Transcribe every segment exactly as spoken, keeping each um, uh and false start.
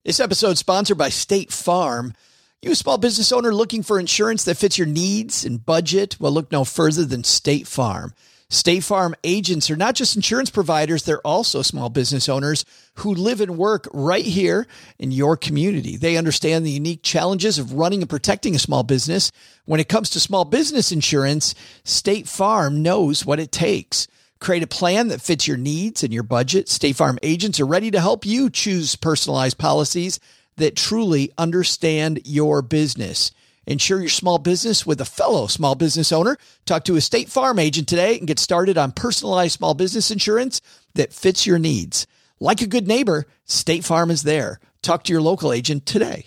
This episode is sponsored by State Farm. You a small business owner looking for insurance that fits your needs and budget? Well, look no further than State Farm. State Farm agents are not just insurance providers, they're also small business owners who live and work right here in your community. They understand the unique challenges of running and protecting a small business. When it comes to small business insurance, State Farm knows what it takes. Create a plan that fits your needs and your budget. State Farm agents are ready to help you choose personalized policies that truly understand your business. Insure your small business with a fellow small business owner. Talk to a State Farm agent today and get started on personalized small business insurance that fits your needs. Like a good neighbor, State Farm is there. Talk to your local agent today.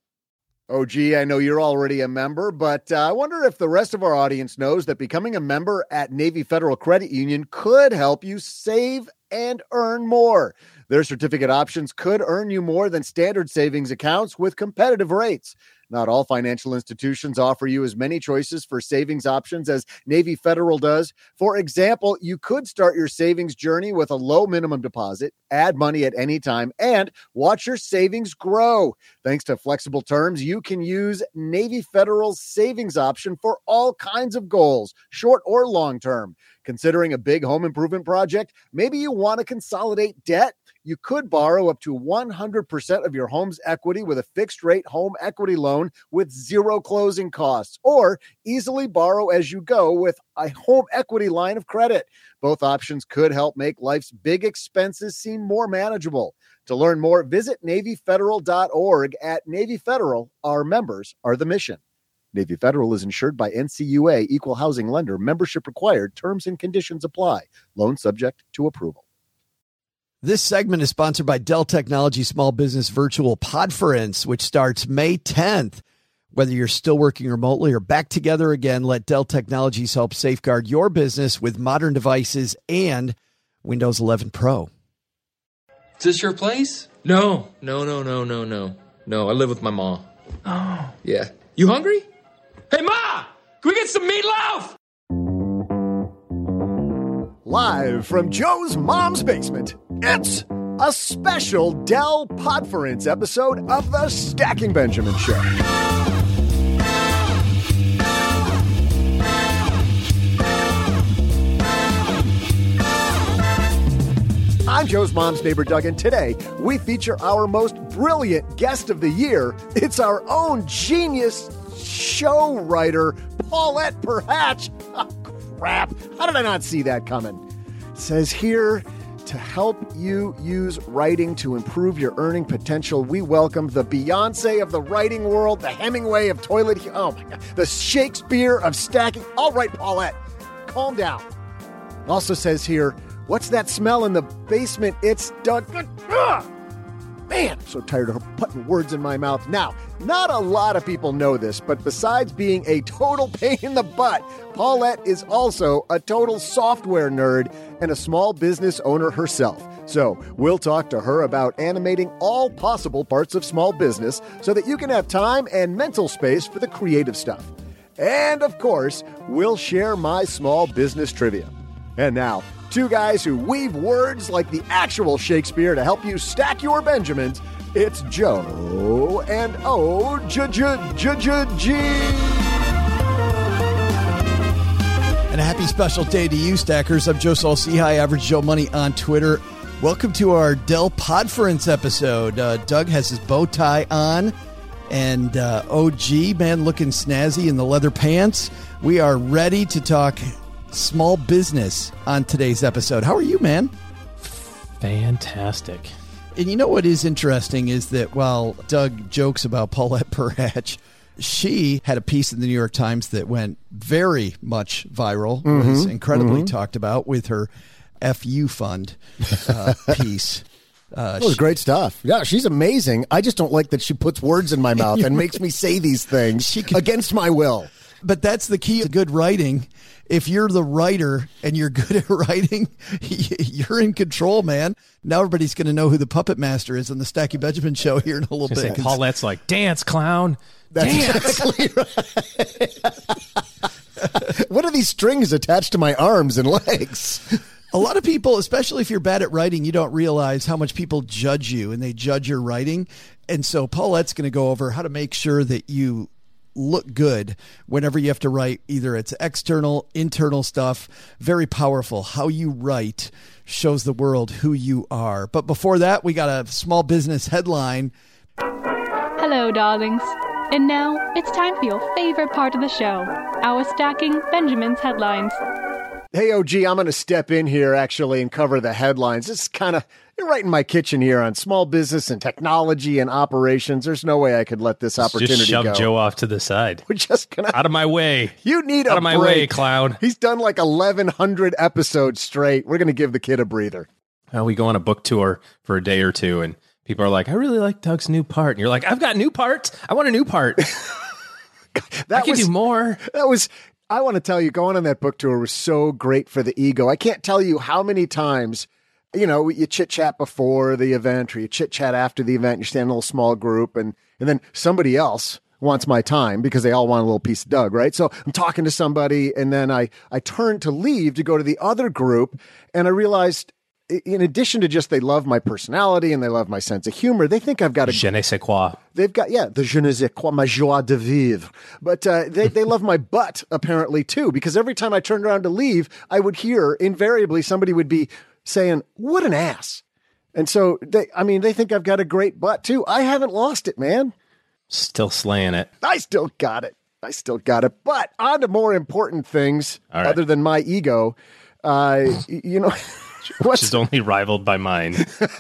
Oh, gee, I know you're already a member, but uh, I wonder if the rest of our audience knows that becoming a member at Navy Federal Credit Union could help you save and earn more. Their certificate options could earn you more than standard savings accounts with competitive rates. Not all financial institutions offer you as many choices for savings options as Navy Federal does. For example, you could start your savings journey with a low minimum deposit, add money at any time, and watch your savings grow. Thanks to flexible terms, you can use Navy Federal's savings option for all kinds of goals, short or long term. Considering a big home improvement project, maybe you want to consolidate debt. You could borrow up to one hundred percent of your home's equity with a fixed-rate home equity loan with zero closing costs, or easily borrow as you go with a home equity line of credit. Both options could help make life's big expenses seem more manageable. To learn more, visit Navy Federal dot org. At Navy Federal, our members are the mission. Navy Federal is insured by N C U A, Equal Housing Lender. Membership required. Terms and conditions apply. Loan subject to approval. This segment is sponsored by Dell Technologies Small Business Virtual Podference, which starts May tenth. Whether you're still working remotely or back together again, let Dell Technologies help safeguard your business with modern devices and Windows eleven Pro. Is this your place? No, no, no, no, no, no. No, I live with my mom. Oh. Yeah. You hungry? Hey, Ma! Can we get some meatloaf? Live from Joe's mom's basement, it's a special Dell Podference episode of the Stacking Benjamin Show. I'm Joe's mom's neighbor, Doug, and today we feature our most brilliant guest of the year. It's our own genius show writer, Paulette Perhatch. Oh, crap. How did I not see that coming? It says here, to help you use writing to improve your earning potential, we welcome the Beyonce of the writing world, the Hemingway of toilet, oh my God, the Shakespeare of stacking. All right, Paulette, calm down. It also says here, what's that smell in the basement? It's Doug. Ugh! Man, I'm so tired of her putting words in my mouth. Now, not a lot of people know this, but besides being a total pain in the butt, Paulette is also a total software nerd and a small business owner herself. So we'll talk to her about animating all possible parts of small business so that you can have time and mental space for the creative stuff. And of course, we'll share my small business trivia. And now, two guys who weave words like the actual Shakespeare to help you stack your Benjamins. It's Joe and O J J J J G. And a happy special day to you, Stackers. I'm Joe Saul-Sehy, Average Joe Money on Twitter. Welcome to our Dell Podference episode. Uh, Doug has his bow tie on, and uh, O G, man, looking snazzy in the leather pants. We are ready to talk small business on today's episode. How are you, man? Fantastic. And you know what is interesting is that while Doug jokes about Paulette Perhatch, she had a piece in the New York Times that went very much viral, mm-hmm. was incredibly mm-hmm. talked about with her F U fund uh, piece. Uh, that was she, great stuff. Yeah, she's amazing. I just don't like that she puts words in my mouth and makes me say these things she can, against my will. But that's the key to good writing. If you're the writer and you're good at writing, you're in control, man. Now everybody's going to know who the puppet master is on the Stacking Benjamin Show here in a little bit. Say, Paulette's like, dance, clown. That's dance. Exactly right. What are these strings attached to my arms and legs? A lot of people, especially if you're bad at writing, you don't realize how much people judge you and they judge your writing. And so Paulette's going to go over how to make sure that you look good whenever you have to write, either it's external, internal stuff. Very powerful. How you write shows the world who you are. But before that, we got a small business headline. Hello, darlings. And now it's time for your favorite part of the show, our Stacking Benjamin's Headlines. Hey, O G, I'm going to step in here actually and cover the headlines. This is kind of, you're right in my kitchen here on small business and technology and operations. There's no way I could let this opportunity just shove go. Joe off to the side. We're just going to... Out of my way. You need Out a of my break. way, clown. He's done like eleven hundred episodes straight. We're going to give the kid a breather. Uh, we go on a book tour for a day or two, and people are like, I really like Doug's new part. And you're like, I've got new parts. I want a new part. That I can was, do more. That was... I want to tell you, going on that book tour was so great for the ego. I can't tell you how many times, you know, you chit-chat before the event or you chit-chat after the event. You stand in a little small group, and, and then somebody else wants my time because they all want a little piece of Doug, right? So I'm talking to somebody, and then I, I turn to leave to go to the other group, and I realized, in addition to just they love my personality and they love my sense of humor, they think I've got a... Je ne sais quoi. They've got, yeah, the je ne sais quoi, ma joie de vivre. But uh, they, they love my butt, apparently, too, because every time I turned around to leave, I would hear, invariably, somebody would be saying, what an ass. And so, they, I mean, they think I've got a great butt, too. I haven't lost it, man. Still slaying it. I still got it. I still got it. But on to more important things, right. Other than my ego, uh, you know... Which is only rivaled by mine.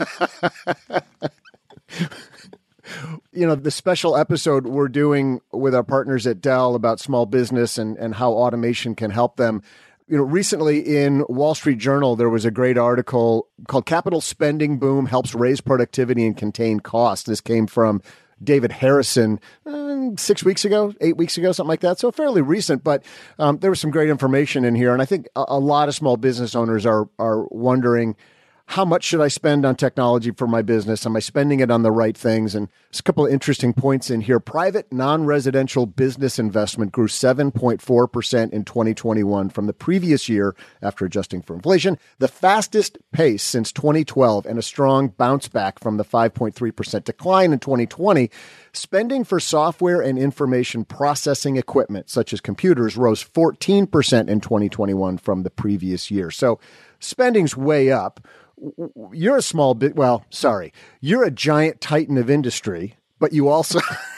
You know, the special episode we're doing with our partners at Dell about small business and, and how automation can help them. You know, recently in Wall Street Journal, there was a great article called Capital Spending Boom Helps Raise Productivity and Contain Costs. This came from David Harrison uh, six weeks ago, eight weeks ago, something like that. So fairly recent, but um, there was some great information in here. And I think a, a lot of small business owners are are wondering, how much should I spend on technology for my business? Am I spending it on the right things? And there's a couple of interesting points in here. Private non-residential business investment grew seven point four percent in twenty twenty-one from the previous year after adjusting for inflation, the fastest pace since twenty twelve, and a strong bounce back from the five point three percent decline in twenty twenty. Spending for software and information processing equipment, such as computers, rose fourteen percent in twenty twenty-one from the previous year. So spending's way up. You're a small bit, well, sorry, you're a giant titan of industry, but you also,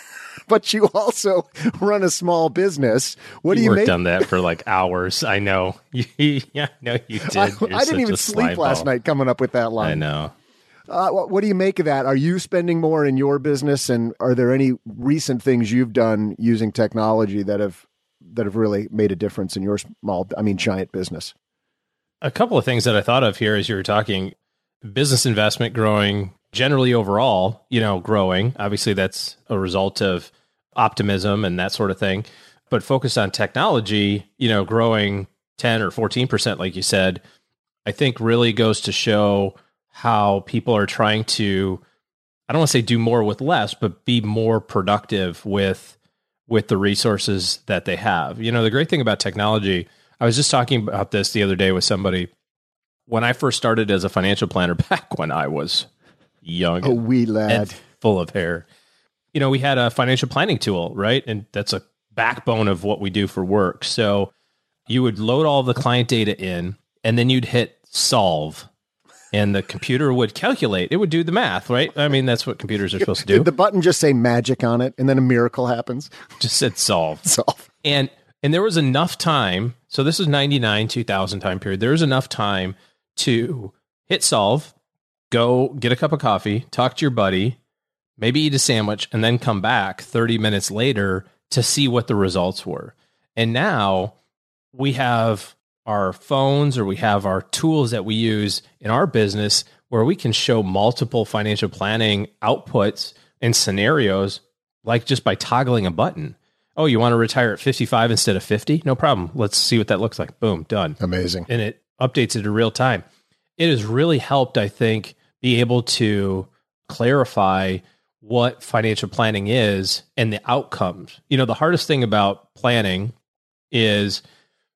but you also run a small business. What you do you worked make? on that for like hours. I know. yeah, no, you did. I, You're I didn't even such a sleep last slyball. night coming up with that line. I know. Uh, what, what do you make of that? Are you spending more in your business, and are there any recent things you've done using technology that have that have really made a difference in your small, I mean, giant business? A couple of things that I thought of here as you were talking. Business investment growing generally overall, you know, growing. Obviously, that's a result of optimism and that sort of thing. But focus on technology, you know, growing ten or fourteen percent, like you said, I think really goes to show how people are trying to, I don't want to say do more with less, but be more productive with with the resources that they have. You know, the great thing about technology, I was just talking about this the other day with somebody. When I first started as a financial planner, back when I was young, A wee lad. and full of hair, you know, we had a financial planning tool, right? And that's a backbone of what we do for work. So you would load all the client data in, and then you'd hit solve, and the computer would calculate. It would do the math, right? I mean, that's what computers are supposed to do. Did the button just say magic on it, and then a miracle happens? Just said solve. Solve. And and there was enough time. So this is ninety-nine, two thousand time period. There was enough time to hit solve, go get a cup of coffee, talk to your buddy, maybe eat a sandwich, and then come back thirty minutes later to see what the results were. And now we have our phones, or we have our tools that we use in our business where we can show multiple financial planning outputs and scenarios, like just by toggling a button. Oh, you want to retire at fifty-five instead of fifty? No problem. Let's see what that looks like. Boom, done. Amazing. And it updates it in real time. It has really helped, I think, be able to clarify what financial planning is and the outcomes. You know, the hardest thing about planning is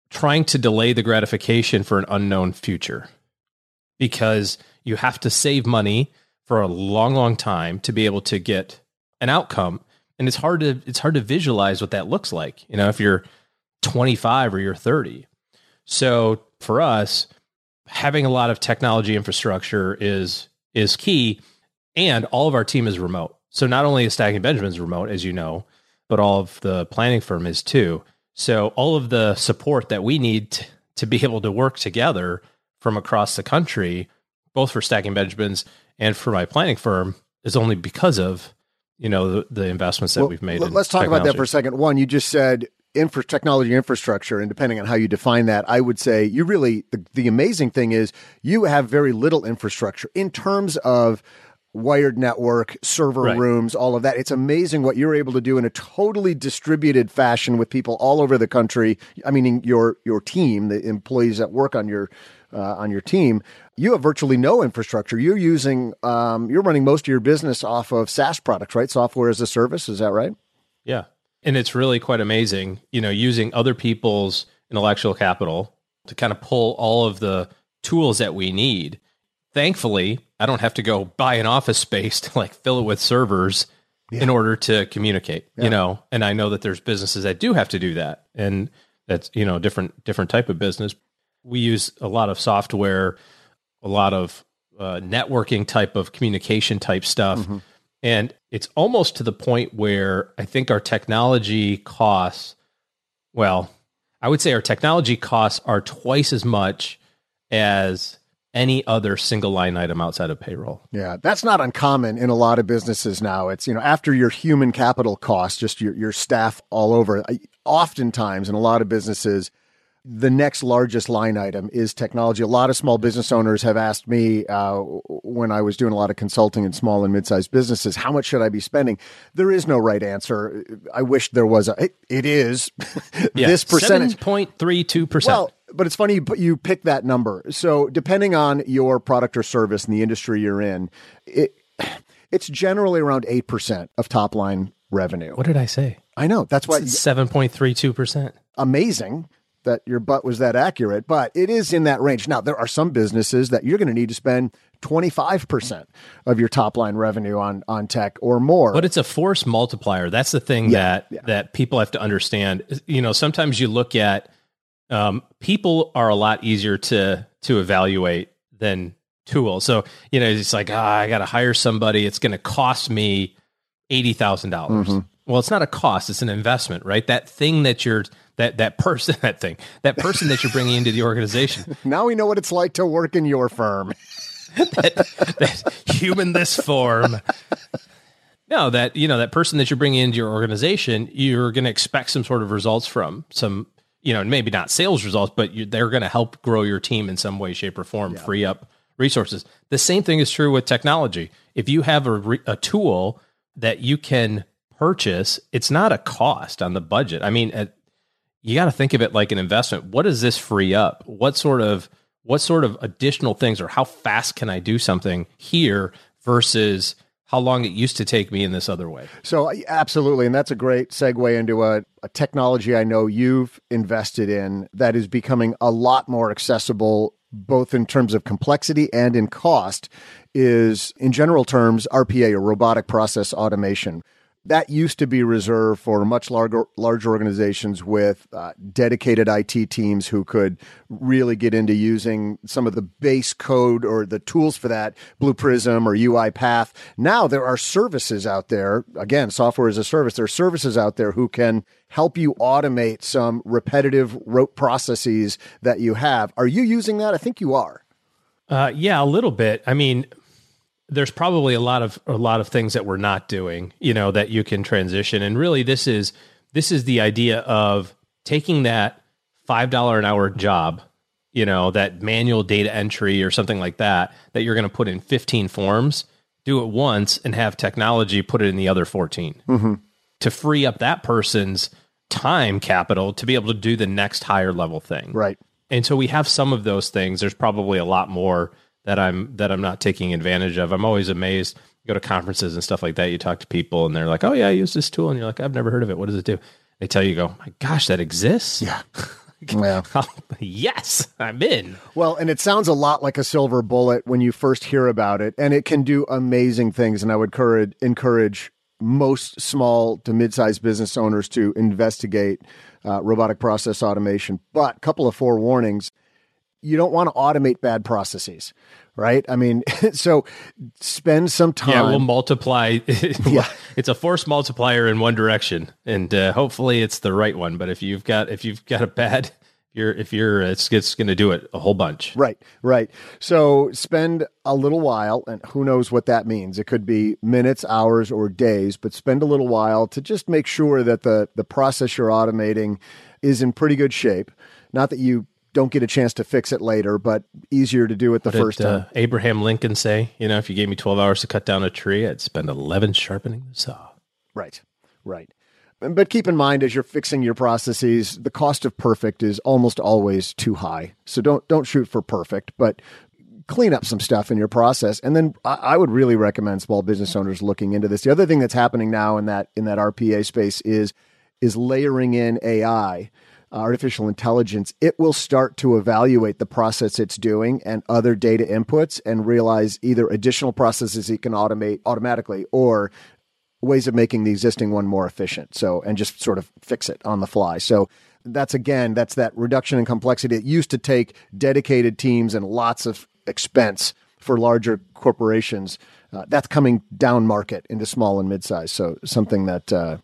trying to delay the gratification for an unknown future, because you have to save money for a long, long time to be able to get an outcome. And it's hard to, it's hard to visualize what that looks like, you know, if you're twenty-five or you're thirty. So for us, having a lot of technology infrastructure is, is key. And all of our team is remote. So not only is Stacking Benjamins remote, as you know, but all of the planning firm is too. So all of the support that we need t- to be able to work together from across the country, both for Stacking Benjamins and for my planning firm, is only because of, you know, the, the investments that well, we've made. Let's in talk technology. about that for a second. One, you just said infra technology infrastructure, and depending on how you define that, I would say you really, the, the amazing thing is you have very little infrastructure in terms of wired network, server right. rooms, all of that. It's amazing what you're able to do in a totally distributed fashion with people all over the country. I mean, your your team, the employees that work on your uh, on your team, you have virtually no infrastructure. You're using, um, you're running most of your business off of SaaS products, right? Software as a service. Is that right? Yeah. And it's really quite amazing, you know, using other people's intellectual capital to kind of pull all of the tools that we need. Thankfully, I don't have to go buy an office space to like fill it with servers yeah. in order to communicate, yeah. you know, and I know that there's businesses that do have to do that. And that's, you know, different, different type of business. We use a lot of software, a lot of uh, networking type of communication type stuff. Mm-hmm. And it's almost to the point where I think our technology costs, well, I would say our technology costs are twice as much as any other single line item outside of payroll. Yeah, that's not uncommon in a lot of businesses now. It's, you know, after your human capital costs, just your, your staff all over, oftentimes in a lot of businesses, the next largest line item is technology. A lot of small business owners have asked me uh, when I was doing a lot of consulting in small and mid-sized businesses, how much should I be spending? There is no right answer. I wish there was a, it, it is yeah, this percentage. seven point three two percent. Well, but it's funny, but you pick that number. So depending on your product or service and the industry you're in, it it's generally around eight percent of top line revenue. What did I say? I know. That's why seven point three two percent. Amazing that your butt was that accurate, but it is in that range. Now, there are some businesses that you're going to need to spend twenty-five percent of your top line revenue on, on tech or more. But it's a force multiplier. That's the thing yeah, that, yeah. that people have to understand. You know, sometimes you look at, um, people are a lot easier to, to evaluate than tools. So, you know, it's like, ah, I got to hire somebody. It's going to cost me eighty thousand dollars. Mm-hmm. Well, it's not a cost, it's an investment, right? That thing that you're, that, that person, that thing, that person that you're bringing into the organization. Now we know what it's like to work in your firm. that, that human this form. No, that, you know, that person that you're bringing into your organization, you're going to expect some sort of results from, some, you know, maybe not sales results, but you, they're going to help grow your team in some way, shape, or form, yeah. free up resources. The same thing is true with technology. If you have a, re, a tool that you can purchase, it's not a cost on the budget. I mean, uh, you got to think of it like an investment. What does this free up? What sort of what sort of additional things, or how fast can I do something here versus how long it used to take me in this other way? So absolutely, and that's a great segue into a, a technology I know you've invested in that is becoming a lot more accessible, both in terms of complexity and in cost, is, in general terms, R P A, or robotic process automation. That used to be reserved for much larger, larger organizations with uh, dedicated I T teams who could really get into using some of the base code or the tools for that, Blue Prism or UiPath. Now there are services out there, again, software as a service. There are services out there who can help you automate some repetitive rote processes that you have. Are you using that? I think you are. Uh, yeah, a little bit. I mean, there's probably a lot of a lot of things that we're not doing, you know, that you can transition. And really, this is this is the idea of taking that five dollars an hour job, you know, that manual data entry or something like that, that you're going to put in fifteen forms, do it once, and have technology put it in the other fourteen mm-hmm. to free up that person's time capital to be able to do the next higher level thing. Right. And so we have some of those things. There's probably a lot more that I'm that I'm not taking advantage of. I'm always amazed. You go to conferences and stuff like that. You talk to people and they're like, "Oh yeah, I use this tool," and you're like, "I've never heard of it. What does it do?" They tell you, "Go, my gosh, that exists." Yeah, Yeah. Yes, I'm in. Well, and it sounds a lot like a silver bullet when you first hear about it, and it can do amazing things. And I would encourage, encourage most small to mid-sized business owners to investigate uh, robotic process automation. But a couple of forewarnings. You don't want to automate bad processes, right? I mean, so spend some time. Yeah, we'll multiply. Yeah. It's a force multiplier in one direction, and uh, hopefully it's the right one. But if you've got if you've got a bad, you're if you're it's it's going to do it a whole bunch. Right, right. So spend a little while, and who knows what that means. It could be minutes, hours, or days, but spend a little while to just make sure that the the process you're automating is in pretty good shape. Not that you don't get a chance to fix it later, but easier to do it the what first did, time. Uh, Abraham Lincoln say, you know, if you gave me twelve hours to cut down a tree, I'd spend eleven sharpening the saw. Right, right. But keep in mind, as you're fixing your processes, the cost of perfect is almost always too high. So don't don't shoot for perfect, but clean up some stuff in your process. And then I, I would really recommend small business owners looking into this. The other thing that's happening now in that in that R P A space is is layering in A I. Artificial intelligence. It will start to evaluate the process it's doing and other data inputs and realize either additional processes it can automate automatically or ways of making the existing one more efficient. So, and just sort of fix it on the fly. So that's, again, that's that reduction in complexity. It used to take dedicated teams and lots of expense for larger corporations. Uh, that's coming down market into small and mid-size. So something that uh,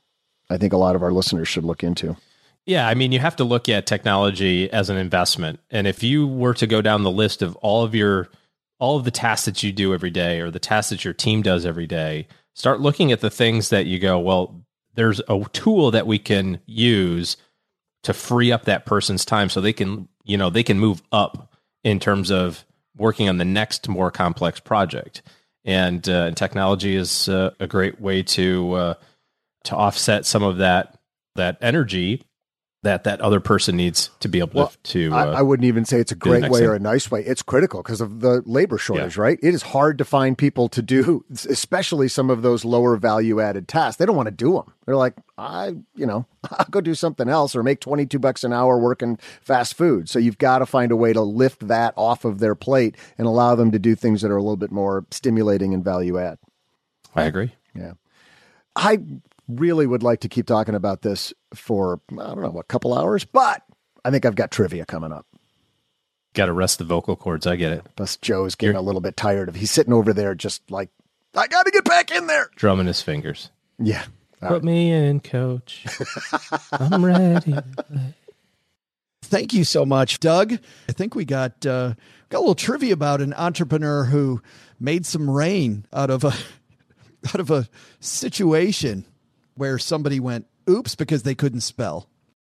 I think a lot of our listeners should look into. Yeah, I mean, you have to look at technology as an investment. And if you were to go down the list of all of your, all of the tasks that you do every day or the tasks that your team does every day, start looking at the things that you go, well, there's a tool that we can use to free up that person's time so they can, you know, they can move up in terms of working on the next more complex project. And, uh, and technology is uh, a great way to, uh, to offset some of that, that energy that that other person needs to be able well, to. Uh, I, I wouldn't even say it's a great way thing. or a nice way. It's critical because of the labor shortage, yeah. right? It is hard to find people to do, especially some of those lower value added tasks. They don't want to do them. They're like, I, you know, I'll go do something else or make twenty-two bucks an hour working fast food. So you've got to find a way to lift that off of their plate and allow them to do things that are a little bit more stimulating and value add. I agree. Yeah. I really would like to keep talking about this for, I don't know, a couple hours, but I think I've got trivia coming up. Got to rest the vocal cords. I get it. Plus Joe's getting You're, a little bit tired of, he's sitting over there just like, I got to get back in there. Drumming his fingers. Yeah. Put right. me in, coach. I'm ready to play. Thank you so much, Doug. I think we got, uh, got a little trivia about an entrepreneur who made some rain out of a, out of a situation where somebody went, oops, because they couldn't spell.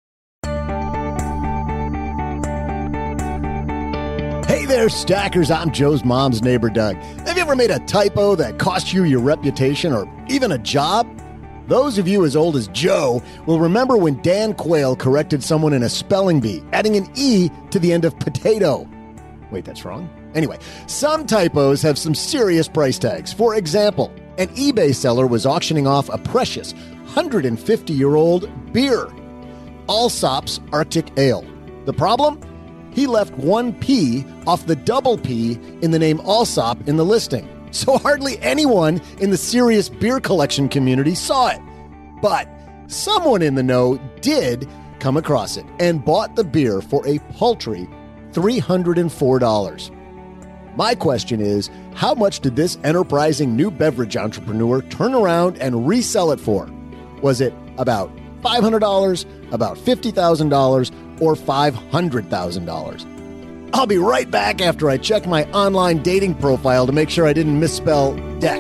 Hey there, stackers. I'm Joe's mom's neighbor, Doug. Have you ever made a typo that cost you your reputation or even a job? Those of you as old as Joe will remember when Dan Quayle corrected someone in a spelling bee, adding an E to the end of potato. Wait, that's wrong? Anyway, some typos have some serious price tags. For example, an eBay seller was auctioning off a precious one hundred fifty-year-old beer, Allsop's Arctic Ale. The problem? He left one P off the double P in the name Allsop in the listing. So hardly anyone in the serious beer collection community saw it. But someone in the know did come across it and bought the beer for a paltry three hundred four dollars. My question is, how much did this enterprising new beverage entrepreneur turn around and resell it for? Was it about five hundred dollars, about fifty thousand dollars, or five hundred thousand dollars? I'll be right back after I check my online dating profile to make sure I didn't misspell deck.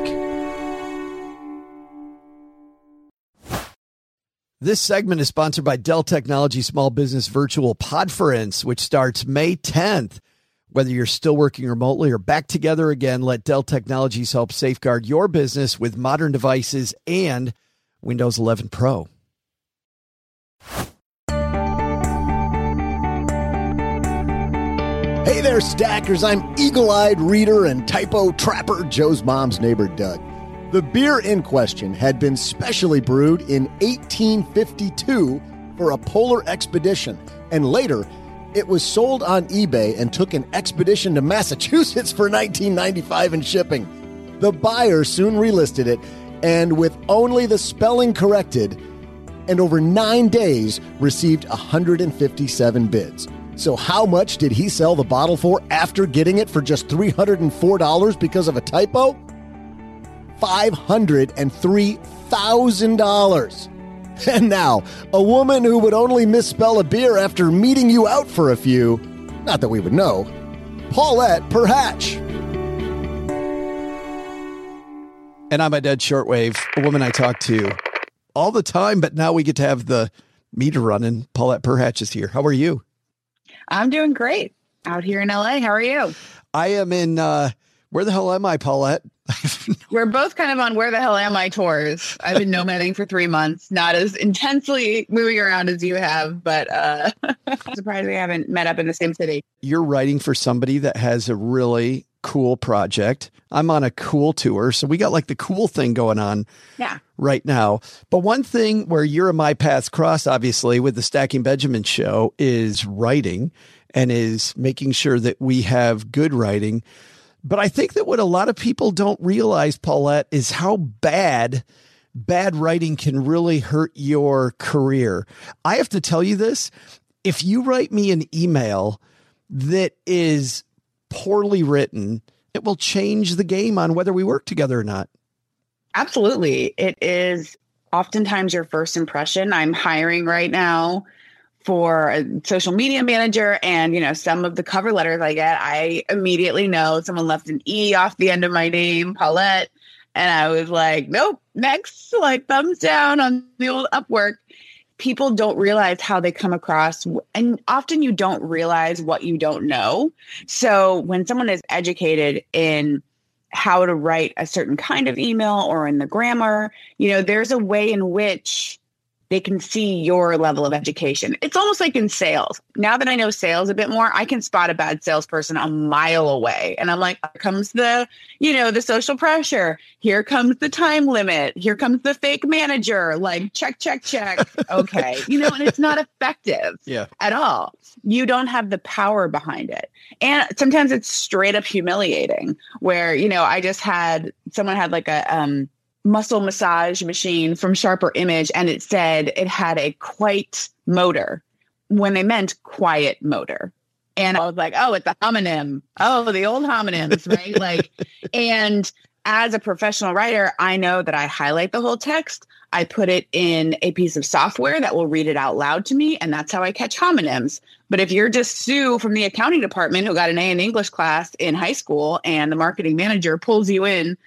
This segment is sponsored by Dell Technologies Small Business Virtual Podference, which starts May tenth. Whether you're still working remotely or back together again, let Dell Technologies help safeguard your business with modern devices and Windows eleven Pro. Hey there, stackers. I'm eagle-eyed reader and typo trapper, Joe's mom's neighbor, Doug. The beer in question had been specially brewed in eighteen fifty-two for a polar expedition And later, it was sold on eBay and took an expedition to Massachusetts for nineteen ninety-five dollars in shipping. The buyer soon relisted it, and with only the spelling corrected, and over nine days, received one hundred fifty-seven bids. So how much did he sell the bottle for after getting it for just three hundred four dollars because of a typo? five hundred three thousand dollars. And now, a woman who would only misspell a beer after meeting you out for a few, not that we would know, Paulette Perhatch. And I'm a dead shortwave, a woman I talk to all the time, but now we get to have the meter running. Paulette Perhatch is here. How are you? I'm doing great out here in L A. How are you? I am in, uh, where the hell am I, Paulette? We're both kind of on where the hell am I tours. I've been nomading for three months, not as intensely moving around as you have, but uh, I'm surprised we haven't met up in the same city. You're writing for somebody that has a really cool project. I'm on a cool tour. So we got like the cool thing going on yeah. right now. But one thing where you're and my paths cross, obviously, with the Stacking Benjamin show is writing and is making sure that we have good writing. But I think that what a lot of people don't realize, Paulette, is how bad bad writing can really hurt your career. I have to tell you this. If you write me an email that is poorly written, it will change the game on whether we work together or not. Absolutely. It is oftentimes your first impression. I'm hiring right now for a social media manager, and, you know, some of the cover letters I get, I immediately know someone left an E off the end of my name, Paulette. And I was like, nope, next, like thumbs down on the old Upwork. People don't realize how they come across. And often you don't realize what you don't know. So when someone is educated in how to write a certain kind of email or in the grammar, you know, there's a way in which they can see your level of education. It's almost like in sales. Now that I know sales a bit more, I can spot a bad salesperson a mile away. And I'm like, here comes the, you know, the social pressure. Here comes the time limit. Here comes the fake manager. Like, check, check, check. Okay. You know, and it's not effective yeah. at all. You don't have the power behind it. And sometimes it's straight up humiliating where, you know, I just had, someone had like a, um, muscle massage machine from Sharper Image, and it said it had a quite motor when they meant quiet motor. And I was like, oh, it's a homonym. Oh, the old homonyms, right? Like, and as a professional writer, I know that I highlight the whole text. I put it in a piece of software that will read it out loud to me. And that's how I catch homonyms. But if you're just Sue from the accounting department who got an A in English class in high school and the marketing manager pulls you in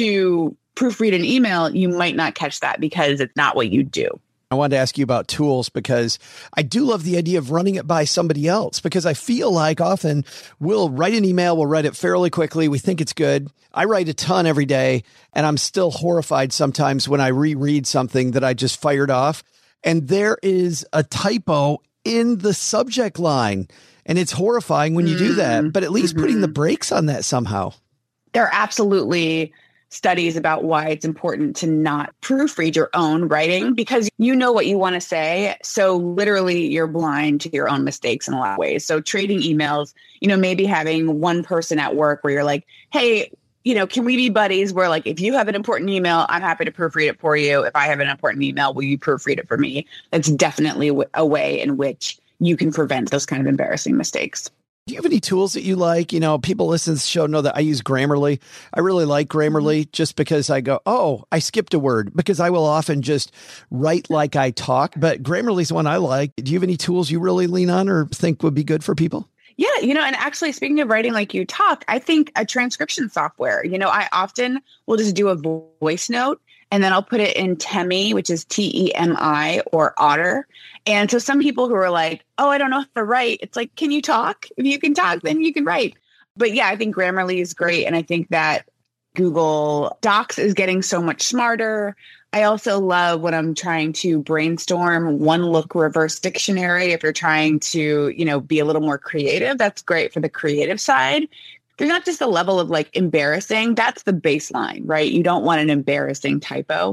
to proofread an email, you might not catch that because it's not what you do. I wanted to ask you about tools because I do love the idea of running it by somebody else, because I feel like often we'll write an email, we'll write it fairly quickly. We think it's good. I write a ton every day, and I'm still horrified sometimes when I reread something that I just fired off and there is a typo in the subject line. And it's horrifying when you mm-hmm. do that, but at least mm-hmm. putting the brakes on that somehow. There are absolutely studies about why it's important to not proofread your own writing, because you know what you want to say. So literally you're blind to your own mistakes in a lot of ways. So trading emails, you know, maybe having one person at work where you're like, hey, you know, can we be buddies where like, if you have an important email, I'm happy to proofread it for you. If I have an important email, will you proofread it for me? That's definitely a way in which you can prevent those kind of embarrassing mistakes. Do you have any tools that you like? You know, people listening to the show know that I use Grammarly. I really like Grammarly just because I go, oh, I skipped a word, because I will often just write like I talk. But Grammarly is the one I like. Do you have any tools you really lean on or think would be good for people? Yeah, you know, and actually, speaking of writing like you talk, I think a transcription software, you know, I often will just do a voice note and then I'll put it in Temi, which is T E M I, or Otter. And so some people who are like, oh, I don't know how to write. It's like, can you talk? If you can talk, then you can write. But yeah, I think Grammarly is great. And I think that Google Docs is getting so much smarter. I also love when I'm trying to brainstorm One Look Reverse Dictionary. If you're trying to, you know, be a little more creative, that's great for the creative side. There's not just a level of like embarrassing. That's the baseline, right? You don't want an embarrassing typo.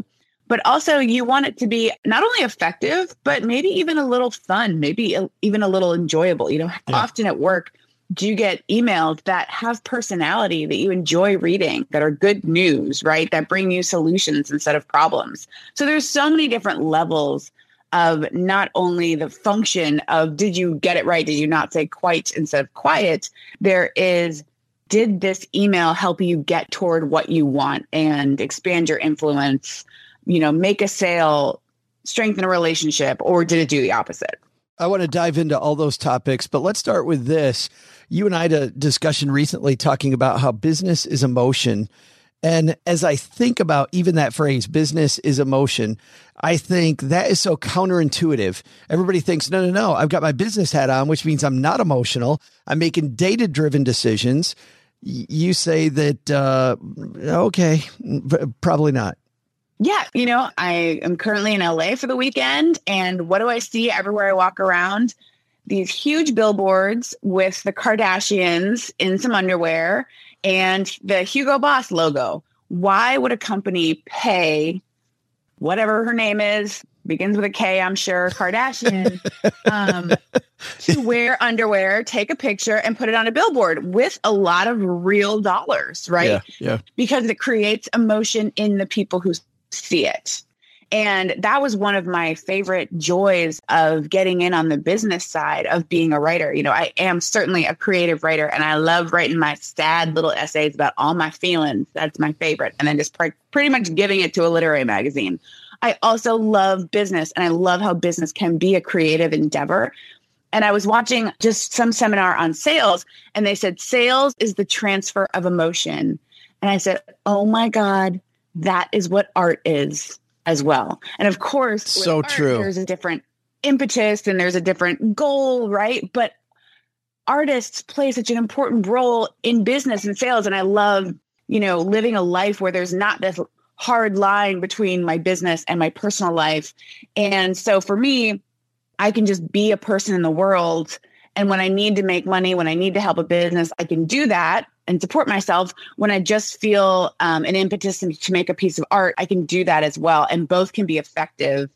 but also you want it to be not only effective, but maybe even a little fun, maybe a, even a little enjoyable. You know, yeah. Often at work, do you get emails that have personality that you enjoy reading, that are good news, right? That bring you solutions instead of problems. So there's so many different levels of not only the function of, did you get it right? Did you not say quite instead of quiet? There is, did this email help you get toward what you want and expand your influence, you know, make a sale, strengthen a relationship, or did it do the opposite? I want to dive into all those topics, but let's start with this. You and I had a discussion recently talking about how business is emotion. And as I think about even that phrase, business is emotion, I think that is so counterintuitive. Everybody thinks, no, no, no, I've got my business hat on, which means I'm not emotional. I'm making data-driven decisions. Y- you say that, uh, okay, probably not. Yeah. You know, I am currently in L A for the weekend. And what do I see everywhere I walk around? These huge billboards with the Kardashians in some underwear and the Hugo Boss logo. Why would a company pay whatever her name is, begins with a K, I'm sure, Kardashian, um, to wear underwear, take a picture, and put it on a billboard with a lot of real dollars, right? Yeah, yeah. Because it creates emotion in the people who see it. And that was one of my favorite joys of getting in on the business side of being a writer. You know, I am certainly a creative writer, and I love writing my sad little essays about all my feelings. That's my favorite. And then just pr- pretty much giving it to a literary magazine. I also love business, and I love how business can be a creative endeavor. And I was watching just some seminar on sales, and they said, sales is the transfer of emotion. And I said, oh my God, that is what art is as well. And of course, so art, true. There's a different impetus and there's a different goal, right? But artists play such an important role in business and sales. And I love, you know, living a life where there's not this hard line between my business and my personal life. And so for me, I can just be a person in the world. And when I need to make money, when I need to help a business, I can do that and support myself. When I just feel um, an impetus to make a piece of art, I can do that as well. And both can be effective.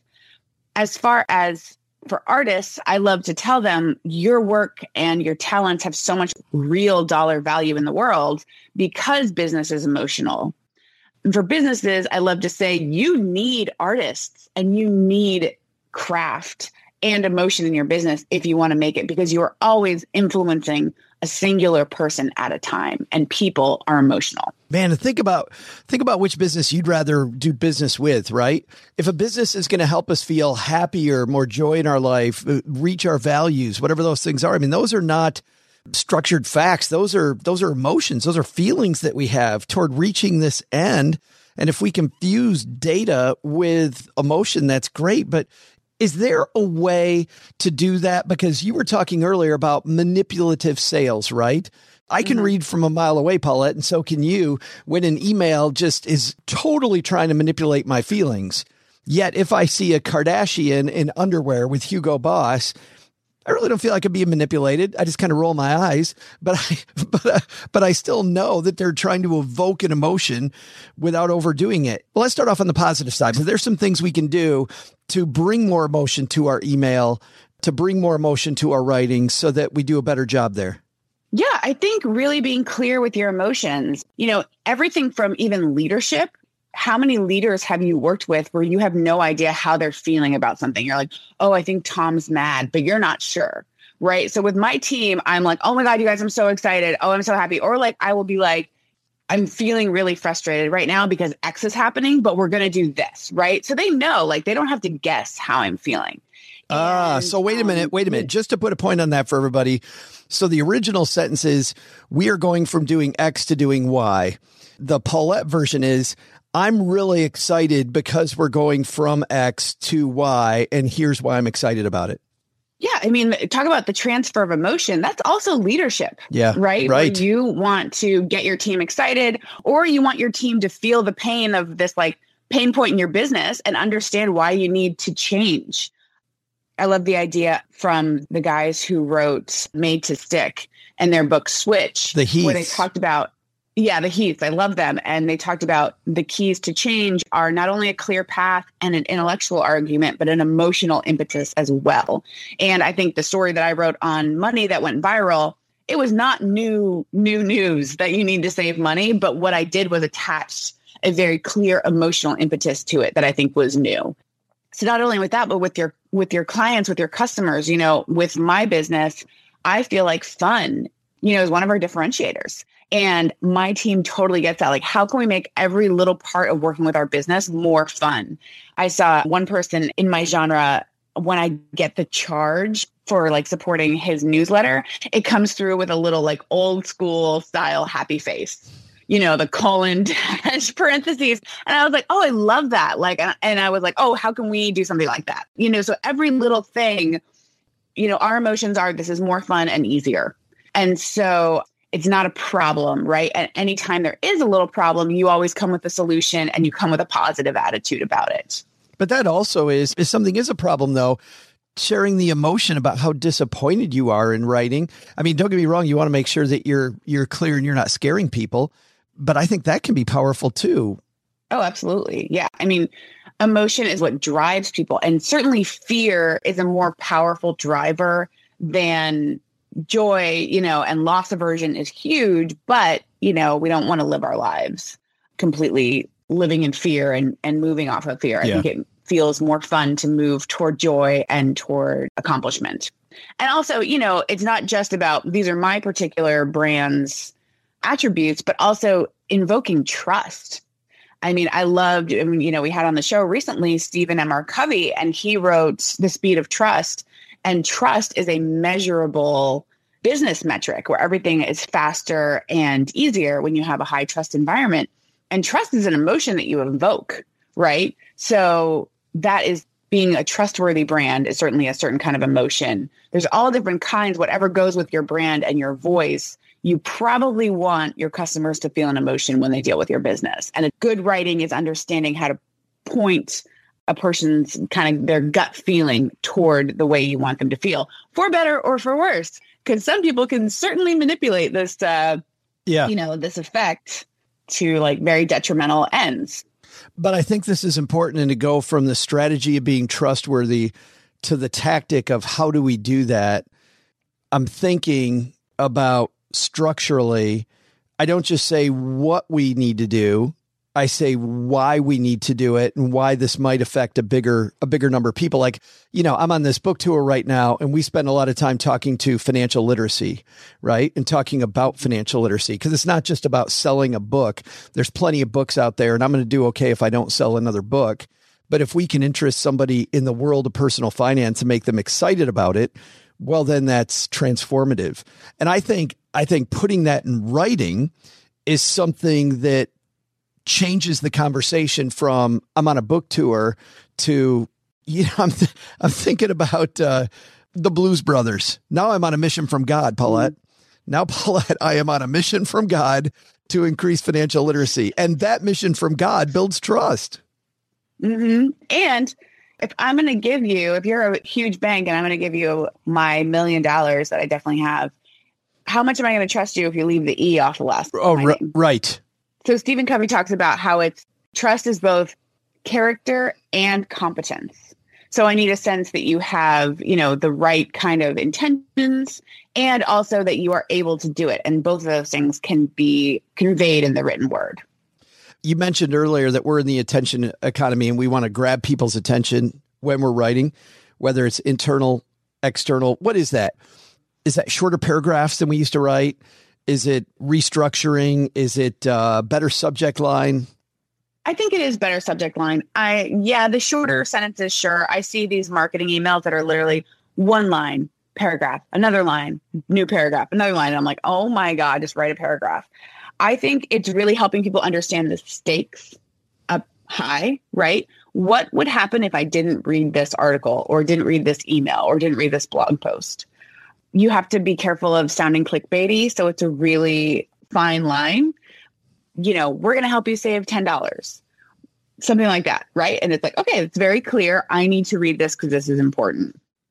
As far as for artists, I love to tell them your work and your talents have so much real dollar value in the world because business is emotional. And for businesses, I love to say you need artists and you need craft and emotion in your business if you want to make it, because you're always influencing a singular person at a time, and people are emotional. Man, think about think about which business you'd rather do business with, right? If a business is going to help us feel happier, more joy in our life, reach our values, whatever those things are. I mean, those are not structured facts. Those are those are emotions. Those are feelings that we have toward reaching this end. And if we can fuse data with emotion, that's great. But is there a way to do that? Because you were talking earlier about manipulative sales, right? I can mm-hmm. read from a mile away, Paulette, and so can you, when an email just is totally trying to manipulate my feelings. Yet if I see a Kardashian in underwear with Hugo Boss, I really don't feel like I'm being manipulated. I just kind of roll my eyes, but I, but, uh, but I still know that they're trying to evoke an emotion without overdoing it. Well, let's start off on the positive side. So there's some things we can do to bring more emotion to our email, to bring more emotion to our writing so that we do a better job there. Yeah, I think really being clear with your emotions, you know, everything from even leadership. How many leaders have you worked with where you have no idea how they're feeling about something? You're like, oh, I think Tom's mad, but you're not sure, right? So with my team, I'm like, oh my God, you guys, I'm so excited. Oh, I'm so happy. Or like, I will be like, I'm feeling really frustrated right now because X is happening, but we're going to do this, right? So they know, like, they don't have to guess how I'm feeling. Ah, uh, so wait a minute, wait a minute. Just to put a point on that for everybody. So the original sentence is, we are going from doing X to doing Y. The Paulette version is, I'm really excited because we're going from X to Y, and here's why I'm excited about it. Yeah. I mean, talk about the transfer of emotion. That's also leadership. Yeah. Right. Right. Where you want to get your team excited, or you want your team to feel the pain of this like pain point in your business and understand why you need to change. I love the idea from the guys who wrote Made to Stick and their book Switch, the Heaths. where they talked about, Yeah, the Heaths. I love them. And they talked about the keys to change are not only a clear path and an intellectual argument, but an emotional impetus as well. And I think the story that I wrote on money that went viral, it was not new, new news that you need to save money. But what I did was attach a very clear emotional impetus to it that I think was new. So not only with that, but with your with your clients, with your customers, you know, with my business, I feel like fun, you know, is one of our differentiators. And my team totally gets that. Like, how can we make every little part of working with our business more fun? I saw one person in my genre, when I get the charge for like supporting his newsletter, it comes through with a little like old school style happy face, you know, the colon dash parentheses. And I was like, oh, I love that. Like, and I was like, oh, how can we do something like that? You know, so every little thing, you know, our emotions are, this is more fun and easier. And so it's not a problem, right? And anytime there is a little problem, you always come with a solution and you come with a positive attitude about it. But that also is, if something is a problem though, sharing the emotion about how disappointed you are in writing. I mean, don't get me wrong. You want to make sure that you're, you're clear and you're not scaring people, but I think that can be powerful too. Oh, absolutely. Yeah. I mean, emotion is what drives people. And certainly fear is a more powerful driver than joy, you know, and loss aversion is huge, but, you know, we don't want to live our lives completely living in fear and, and moving off of fear. I Yeah. think it feels more fun to move toward joy and toward accomplishment. And also, you know, it's not just about, these are my particular brand's attributes, but also invoking trust. I mean, I loved, I mean, you know, we had on the show recently, Stephen M R. Covey, and he wrote The Speed of Trust. And trust is a measurable business metric where everything is faster and easier when you have a high trust environment. And trust is an emotion that you invoke, right? So that is being a trustworthy brand is certainly a certain kind of emotion. There's all different kinds, whatever goes with your brand and your voice. You probably want your customers to feel an emotion when they deal with your business. And a good writing is understanding how to point a person's kind of their gut feeling toward the way you want them to feel, for better or for worse. Because some people can certainly manipulate this, uh, Yeah. you know, this effect to like very detrimental ends. But I think this is important, and to go from the strategy of being trustworthy to the tactic of how do we do that. I'm thinking about structurally, I don't just say what we need to do. I say why we need to do it and why this might affect a bigger, a bigger number of people. Like, you know, I'm on this book tour right now, and we spend a lot of time talking to financial literacy, right? And talking about financial literacy, because it's not just about selling a book. There's plenty of books out there, and I'm going to do okay if I don't sell another book. But if we can interest somebody in the world of personal finance and make them excited about it, well, then that's transformative. And I think, I think putting that in writing is something that changes the conversation from I'm on a book tour to, you know, I'm, th- I'm thinking about uh, the Blues Brothers. Now I'm on a mission from God, Paulette. Now, Paulette, I am on a mission from God to increase financial literacy. And that mission from God builds trust. Mm-hmm. And if I'm going to give you, if you're a huge bank and I'm going to give you my million dollars that I definitely have, how much am I going to trust you if you leave the E off the last? Oh, r- right. So Stephen Covey talks about how it's trust is both character and competence. So I need a sense that you have, you know, the right kind of intentions and also that you are able to do it. And both of those things can be conveyed in the written word. You mentioned earlier that we're in the attention economy and we want to grab people's attention when we're writing, whether it's internal, external. What is that? Is that shorter paragraphs than we used to write? Is it restructuring? Is it uh, better subject line? I think it is better subject line. I, yeah, the shorter sentences, sure. I see these marketing emails that are literally one line, paragraph, another line, new paragraph, another line. And I'm like, oh my God, just write a paragraph. I think it's really helping people understand the stakes up high, right? What would happen if I didn't read this article or didn't read this email or didn't read this blog post? You have to be careful of sounding clickbaity. So it's a really fine line. You know, we're going to help you save ten dollars, something like that. Right. And it's like, okay, it's very clear. I need to read this because this is important.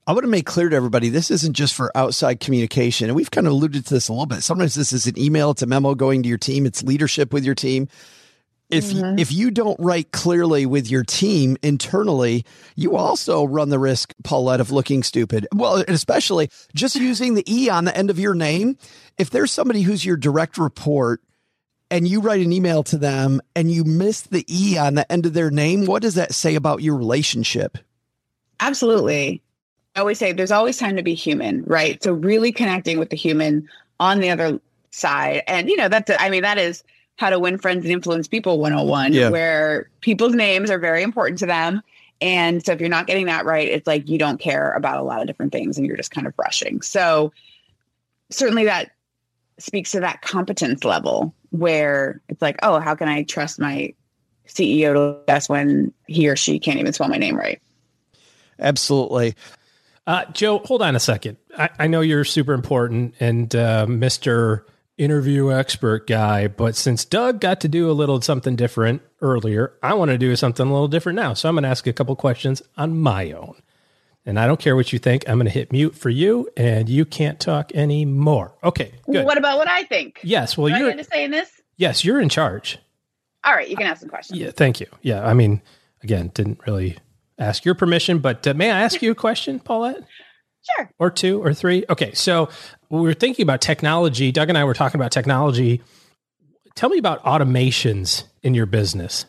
I want to make clear to everybody, this isn't just for outside communication. And we've kind of alluded to this a little bit. Sometimes this is an email, it's a memo going to your team, it's leadership with your team. If mm-hmm. if you don't write clearly with your team internally, you also run the risk, Paulette, of looking stupid. Well, especially just using the E on the end of your name. If there's somebody who's your direct report and you write an email to them and you miss the E on the end of their name, what does that say about your relationship? Absolutely. I always say there's always time to be human, right? So really connecting with the human on the other side. And, you know, that's, I mean, that is How to Win Friends and Influence People one oh one, yeah. where people's names are very important to them. And so if you're not getting that right, it's like you don't care about a lot of different things and you're just kind of rushing. So certainly that speaks to that competence level where it's like, oh, how can I trust my C E O to guess when he or she can't even spell my name right? Absolutely. Uh, Joe, hold on a second. I, I know you're super important and uh, Mister interview expert guy, but since Doug got to do a little something different earlier, I want to do something a little different now. So I'm going to ask a couple questions on my own. And I don't care what you think. I'm going to hit mute for you and you can't talk anymore. Okay, good. What about what I think? Yes, well, Do you're I get to say in this? Yes, you're in charge. All right, you can ask some questions. Yeah, thank you. Yeah, I mean, again, didn't really ask your permission, but uh, may I ask you a question, Paulette? Sure. Or two or three. Okay. So we were thinking about technology. Doug and I were talking about technology. Tell me about automations in your business.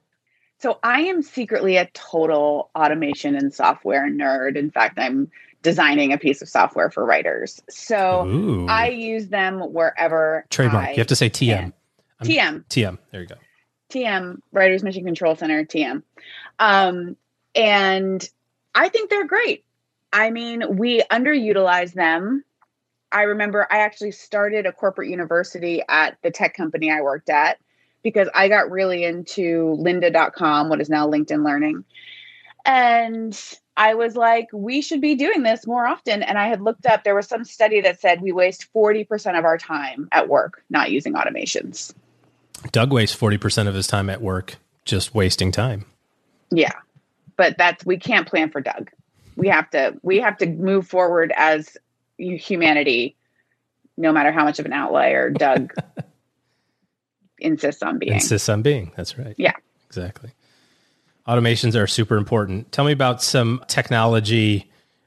So I am secretly a total automation and software nerd. In fact, I'm designing a piece of software for writers. So Ooh. I use them wherever. Trademark. I you have to say T M. T M. T M. There you go. T M, Writers Mission Control Center, T M. Um, and I think they're great. I mean, we underutilize them. I remember I actually started a corporate university at the tech company I worked at because I got really into lynda dot com, what is now LinkedIn Learning. And I was like, we should be doing this more often. And I had looked up, there was some study that said we waste forty percent of our time at work not using automations. Doug wastes forty percent of his time at work just wasting time. Yeah, but that's, we can't plan for Doug. We have to, we have to move forward as humanity, no matter how much of an outlier Doug insists on being. Insists on being. That's right. Yeah, exactly. Automations are super important. Tell me about some technology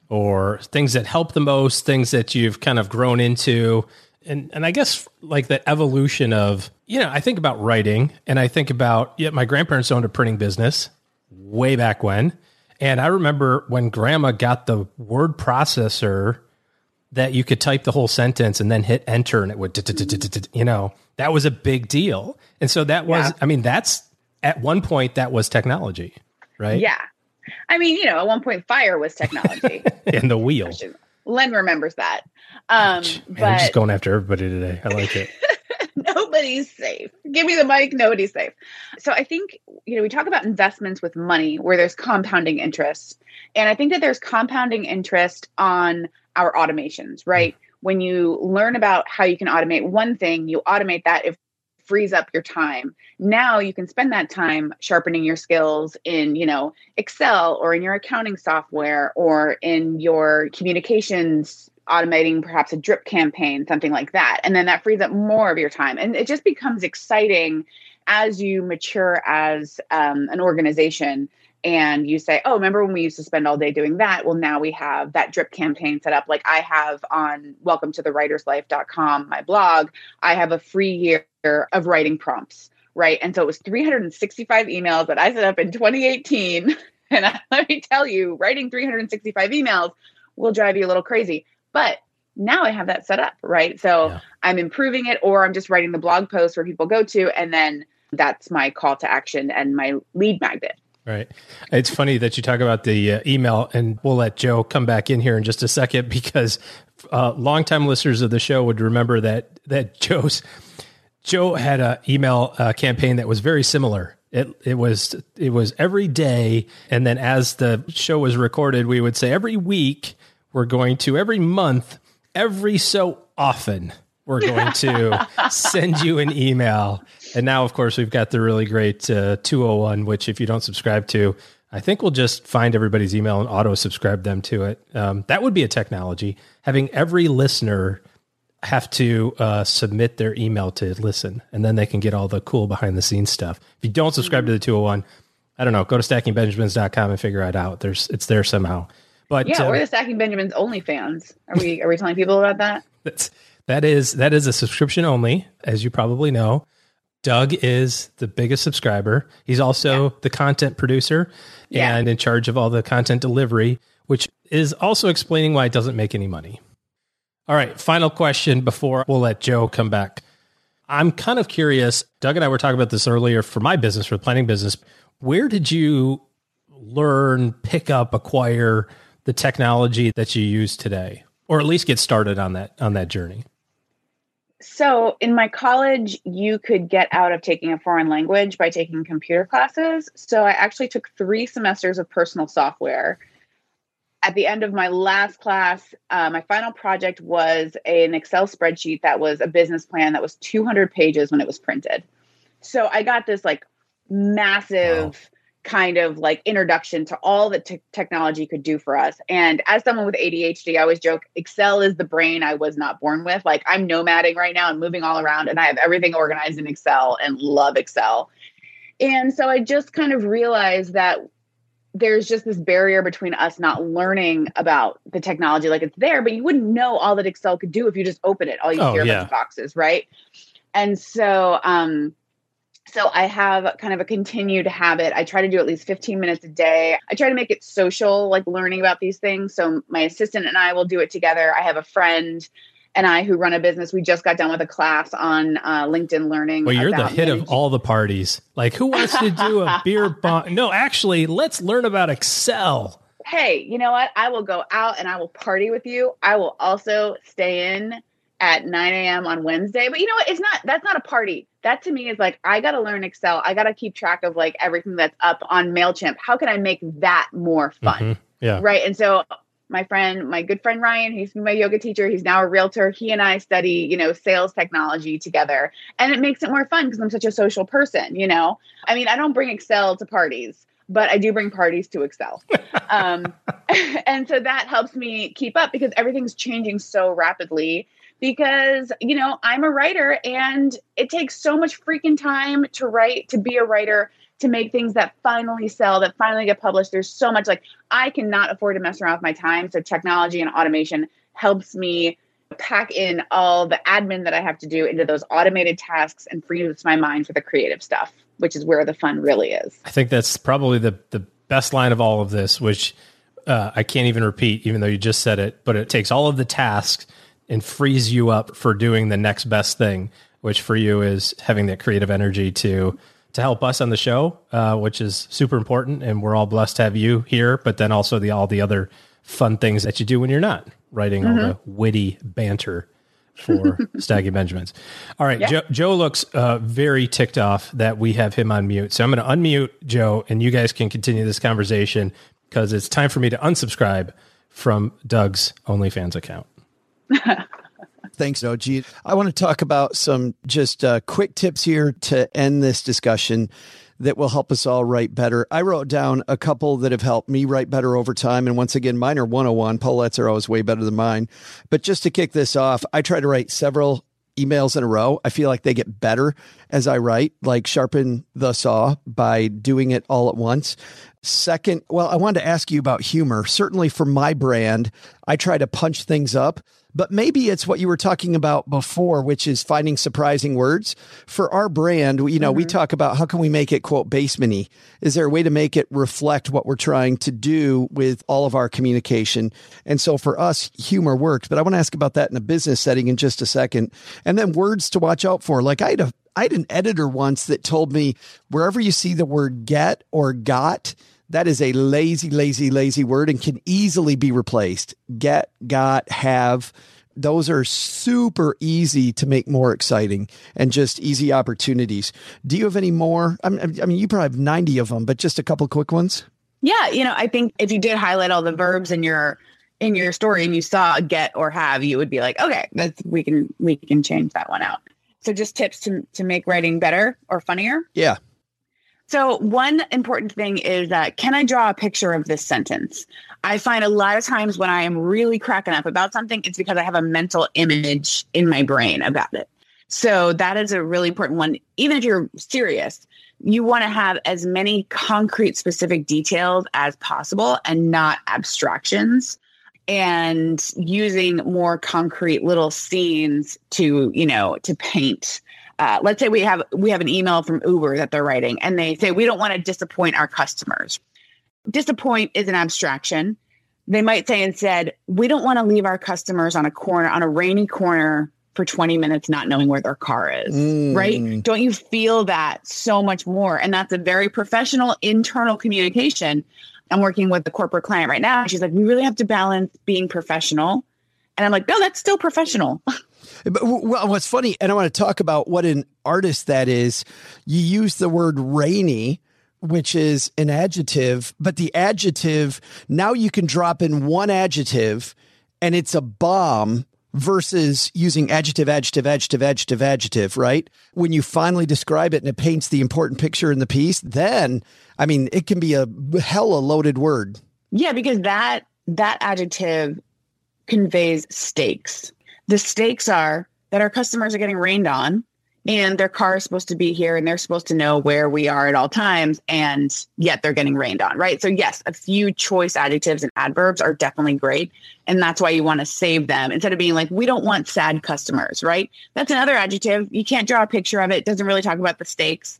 or things that help the most, things that you've kind of grown into. And and I guess like the evolution of, you know, I think about writing and I think about, yeah, my grandparents owned a printing business way back when. And I remember when grandma got the word processor that you could type the whole sentence and then hit enter and it would, you know, that was a big deal. And so that was, I mean, that's at one point that was technology, right? Yeah. I mean, you know, at one point fire was technology. And the wheel. Len remembers that. Um, Man, but I'm just going after everybody today. I like it. Nobody's safe. Give me the mic. Nobody's safe. So I think, you know, we talk about investments with money where there's compounding interest. And I think that there's compounding interest on our automations, right? Mm. When you learn about how you can automate one thing, you automate that, it frees up your time. Now you can spend that time sharpening your skills in, you know, Excel or in your accounting software or in your communications, automating perhaps a drip campaign, something like that. And then that frees up more of your time. And it just becomes exciting as you mature as um, an organization and you say, oh, remember when we used to spend all day doing that? Well, now we have that drip campaign set up. Like I have on welcome to the writers life dot com, my blog, I have a free year of writing prompts, right? And so it was three hundred sixty-five emails that I set up in twenty eighteen. And I, let me tell you, writing three hundred sixty-five emails will drive you a little crazy. But now I have that set up, right? So yeah. I'm improving it, or I'm just writing the blog post where people go to, and then that's my call to action and my lead magnet. Right. It's funny that you talk about the uh, email, and we'll let Joe come back in here in just a second because uh, longtime listeners of the show would remember that that Joe's Joe had an email uh, campaign that was very similar. It it was it was every day, and then as the show was recorded, we would say every week. We're going to, every month, every so often, we're going to send you an email. And now, of course, we've got the really great uh, two oh one, which if you don't subscribe to, I think we'll just find everybody's email and auto subscribe them to it. Um, that would be a technology. Having every listener have to uh, submit their email to listen, and then they can get all the cool behind the scenes stuff. If you don't subscribe to the two oh one, I don't know, go to stacking benjamins dot com and figure it out. There's it's there somehow. But yeah, uh, or the Stacking Benjamins OnlyFans. Are we are we telling people about that? That's that is that is a subscription only, as you probably know. Doug is the biggest subscriber. He's also yeah. the content producer yeah. and in charge of all the content delivery, which is also explaining why it doesn't make any money. All right, final question before we'll let Joe come back. I'm kind of curious. Doug and I were talking about this earlier for my business, for the planning business. Where did you learn, pick up, acquire the technology that you use today, or at least get started on that on that journey? So in my college, you could get out of taking a foreign language by taking computer classes. So I actually took three semesters of personal software. At the end of my last class, uh, my final project was a, an Excel spreadsheet that was a business plan that was two hundred pages when it was printed. So I got this like massive wow. kind of like introduction to all that te- technology could do for us. And as someone with A D H D, I always joke, Excel is the brain I was not born with. Like I'm nomading right now and moving all around, and I have everything organized in Excel and love Excel. And so I just kind of realized that there's just this barrier between us not learning about the technology. Like it's there, but you wouldn't know all that Excel could do if you just open it. All you oh, hear yeah. about the boxes, right? And so, um, so I have kind of a continued habit. I try to do at least fifteen minutes a day. I try to make it social, like learning about these things. So my assistant and I will do it together. I have a friend and I who run a business. We just got done with a class on uh, LinkedIn Learning. Well, you're the hit managing. of all the parties. Like, who wants to do a beer bong? No, actually, let's learn about Excel. Hey, you know what? I will go out and I will party with you. I will also stay in at nine a.m. on Wednesday. But you know what? It's not, that's not a party. That to me is like, I got to learn Excel. I got to keep track of like everything that's up on MailChimp. How can I make that more fun? Mm-hmm. Yeah. Right. And so my friend, my good friend, Ryan, he's my yoga teacher. He's now a realtor. He and I study, you know, sales technology together, and it makes it more fun because I'm such a social person. You know, I mean, I don't bring Excel to parties, but I do bring parties to Excel. um, and so that helps me keep up because everything's changing so rapidly because, you know, I'm a writer and it takes so much freaking time to write, to be a writer, to make things that finally sell, that finally get published. There's so much, like, I cannot afford to mess around with my time. So technology and automation helps me pack in all the admin that I have to do into those automated tasks and frees my mind for the creative stuff, which is where the fun really is. I think that's probably the, the best line of all of this, which uh, I can't even repeat, even though you just said it, but it takes all of the tasks and frees you up for doing the next best thing, which for you is having that creative energy to to help us on the show, uh, which is super important. And we're all blessed to have you here, but then also the all the other fun things that you do when you're not writing mm-hmm. all the witty banter for Stacking Benjamins. All right, yeah. Joe, Joe looks uh, very ticked off that we have him on mute. So I'm going to unmute Joe, and you guys can continue this conversation because it's time for me to unsubscribe from Doug's OnlyFans account. Thanks, O G. I want to talk about some just uh, quick tips here to end this discussion that will help us all write better. I wrote down a couple that have helped me write better over time. And once again, mine are one oh one. Paulette's are always way better than mine. But just to kick this off, I try to write several emails in a row. I feel like they get better as I write, like sharpen the saw by doing it all at once. Second, well, I wanted to ask you about humor. Certainly for my brand, I try to punch things up, but maybe it's what you were talking about before, which is finding surprising words. For our brand, you know, mm-hmm. we talk about how can we make it, quote, basement-y? Is there a way to make it reflect what we're trying to do with all of our communication? And so for us, humor worked, but I want to ask about that in a business setting in just a second. And then words to watch out for. Like I had a I had an editor once that told me wherever you see the word get or got, that is a lazy, lazy, lazy word and can easily be replaced. Get, got, have. Those are super easy to make more exciting and just easy opportunities. Do you have any more? I mean, you probably have ninety of them, but just a couple quick ones. Yeah. You know, I think if you did highlight all the verbs in your in your story and you saw get or have, you would be like, okay, that's we can we can change that one out. So just tips to to make writing better or funnier. Yeah. So one important thing is that, can I draw a picture of this sentence? I find a lot of times when I am really cracking up about something, it's because I have a mental image in my brain about it. So that is a really important one. Even if you're serious, you want to have as many concrete, specific details as possible and not abstractions, and using more concrete little scenes to, you know, to paint. Uh, let's say we have we have an email from Uber that they're writing, and they say, we don't want to disappoint our customers. Disappoint is an abstraction. They might say instead, we don't want to leave our customers on a corner, on a rainy corner for twenty minutes, not knowing where their car is, mm. right? Don't you feel that so much more? And that's a very professional internal communication. I'm working with a corporate client right now. She's like, we really have to balance being professional. And I'm like, no, that's still professional. But well, what's funny, and I want to talk about what an artist that is. You use the word rainy, which is an adjective, but the adjective, now you can drop in one adjective and it's a bomb versus using adjective, adjective, adjective, adjective, adjective, right? When you finally describe it and it paints the important picture in the piece, then, I mean, it can be a hella loaded word. Yeah, because that that adjective conveys stakes. The stakes are that our customers are getting rained on, and their car is supposed to be here, and they're supposed to know where we are at all times, and yet they're getting rained on, right? So yes, a few choice adjectives and adverbs are definitely great, and that's why you want to save them instead of being like, we don't want sad customers, right? That's another adjective. You can't draw a picture of it. It doesn't really talk about the stakes.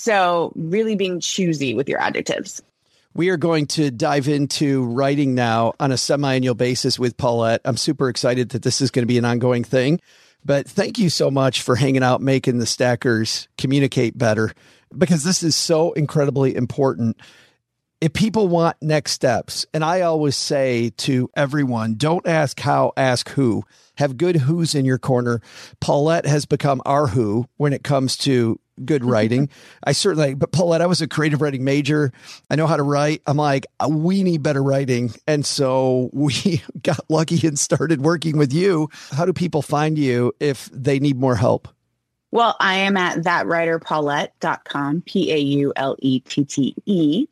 So really being choosy with your adjectives. We are going to dive into writing now on a semi-annual basis with Paulette. I'm super excited that this is going to be an ongoing thing. But thank you so much for hanging out, making the Stackers communicate better, because this is so incredibly important. If people want next steps, and I always say to everyone, don't ask how, ask who. Have good who's in your corner. Paulette has become our who when it comes to good writing. I certainly, but Paulette, I was a creative writing major. I know how to write. I'm like, we need better writing. And so we got lucky and started working with you. How do people find you if they need more help? Well, I am at that writer paulette dot com, P A U L E T T E.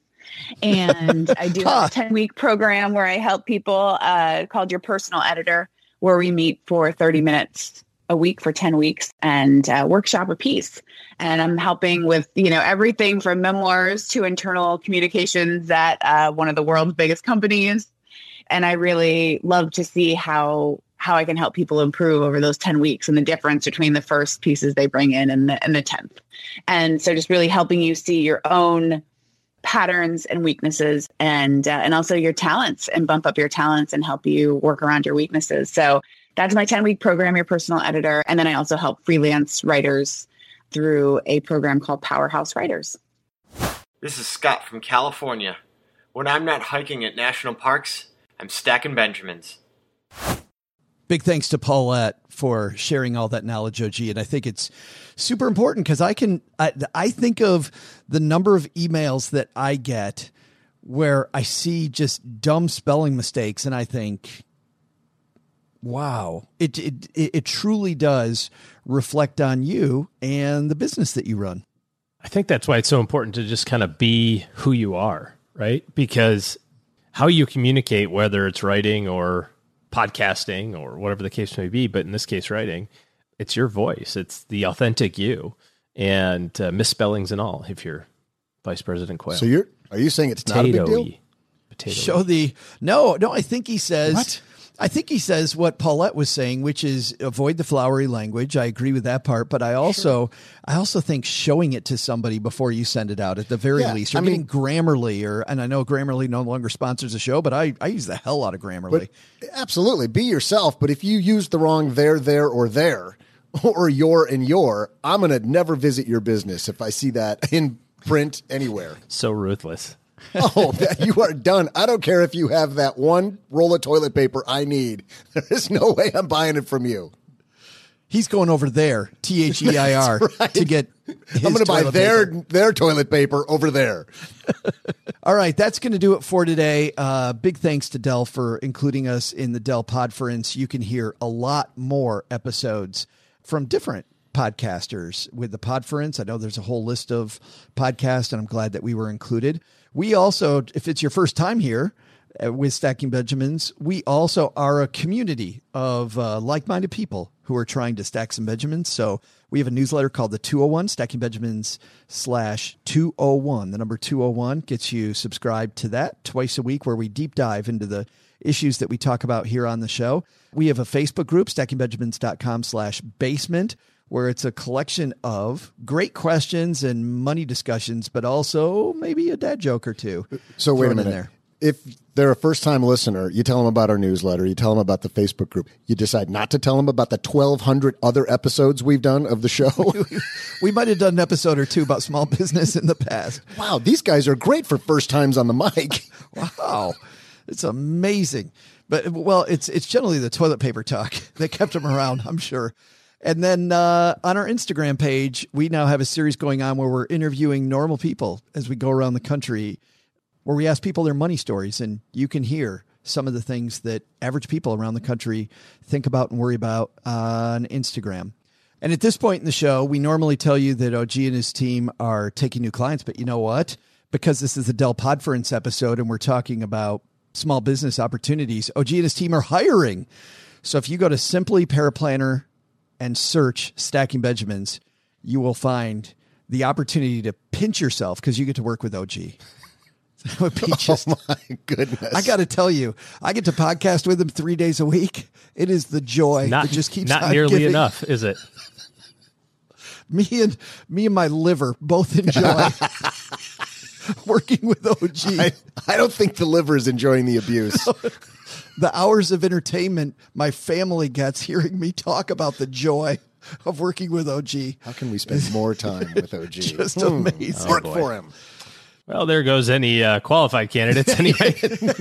And I do huh. a ten week program where I help people uh, called Your Personal Editor, where we meet for thirty minutes a week for ten weeks and uh, workshop a piece. And I'm helping with, you know, everything from memoirs to internal communications at uh, one of the world's biggest companies. And I really love to see how how I can help people improve over those ten weeks and the difference between the first pieces they bring in and the, and the tenth. And so just really helping you see your own patterns and weaknesses, and uh, and also your talents, and bump up your talents and help you work around your weaknesses. So that's my ten week program, Your Personal Editor. And then I also help freelance writers through a program called Powerhouse Writers. This is Scott from California. When I'm not hiking at national parks, I'm stacking Benjamins. Big thanks to Paulette for sharing all that knowledge, O G. And I think it's super important because I can, I, I think of the number of emails that I get where I see just dumb spelling mistakes. And I think, wow, it, it, it truly does reflect on you and the business that you run. I think that's why it's so important to just kind of be who you are, right? Because how you communicate, whether it's writing or podcasting or whatever the case may be, but in this case, writing, it's your voice. It's the authentic you, and uh, misspellings and all, if you're Vice President Quayle. So you're, are you saying it's not a big deal? Potato-y. Show the, no, no, I think he says, what? I think he says what Paulette was saying, which is avoid the flowery language. I agree with that part, but I also, sure. I also think showing it to somebody before you send it out at the very yeah, least, or I getting mean, Grammarly, or, and I know Grammarly no longer sponsors the show, but I, I use the hell out of Grammarly. But absolutely. Be yourself. But if you use the wrong there, there, or there, or your and your, I'm going to never visit your business if I see that in print anywhere. So ruthless. Oh, you are done. I don't care if you have that one roll of toilet paper I need. There's no way I'm buying it from you. He's going over there, T H E I R, right. to get his I'm going to buy their, paper. their toilet paper over there. All right, that's going to do it for today. Uh, big thanks to Dell for including us in the Dell Podference. You can hear a lot more episodes from different podcasters with the Podference. I know there's a whole list of podcasts, and I'm glad that we were included. We also, if it's your first time here uh, with Stacking Benjamins, we also are a community of uh, like-minded people who are trying to stack some Benjamins. So we have a newsletter called the two oh one, Stacking Benjamins slash two oh one. The number two oh one gets you subscribed to that twice a week, where we deep dive into the issues that we talk about here on the show. We have a Facebook group, stackingbenjamins.com slash basement, where it's a collection of great questions and money discussions, but also maybe a dad joke or two. So wait a thrown in minute. there. If they're a first-time listener, you tell them about our newsletter, you tell them about the Facebook group, you decide not to tell them about the twelve hundred other episodes we've done of the show. We might have done an episode or two about small business in the past. Wow, these guys are great for first times on the mic. Wow. It's amazing. But, well, it's it's generally the toilet paper talk that kept them around, I'm sure. And then uh, on our Instagram page, we now have a series going on where we're interviewing normal people as we go around the country, where we ask people their money stories, and you can hear some of the things that average people around the country think about and worry about on Instagram. And at this point in the show, we normally tell you that O G and his team are taking new clients, but you know what? Because this is a Dell Podference episode and we're talking about small business opportunities, O G and his team are hiring. So if you go to Simply Paraplanner and search Stacking Benjamins, you will find the opportunity to pinch yourself because you get to work with O G. That would be just, oh my goodness. I got to tell you, I get to podcast with him three days a week. It is the joy Not, that just keeps not on nearly giving. enough, is it? Me and me and my liver both enjoy working with O G. I, I don't think the liver is enjoying the abuse. The hours of entertainment my family gets hearing me talk about the joy of working with O G. How can we spend more time with O G? Just Hmm. amazing. Work boy. for him. Well, there goes any uh, qualified candidates anyway.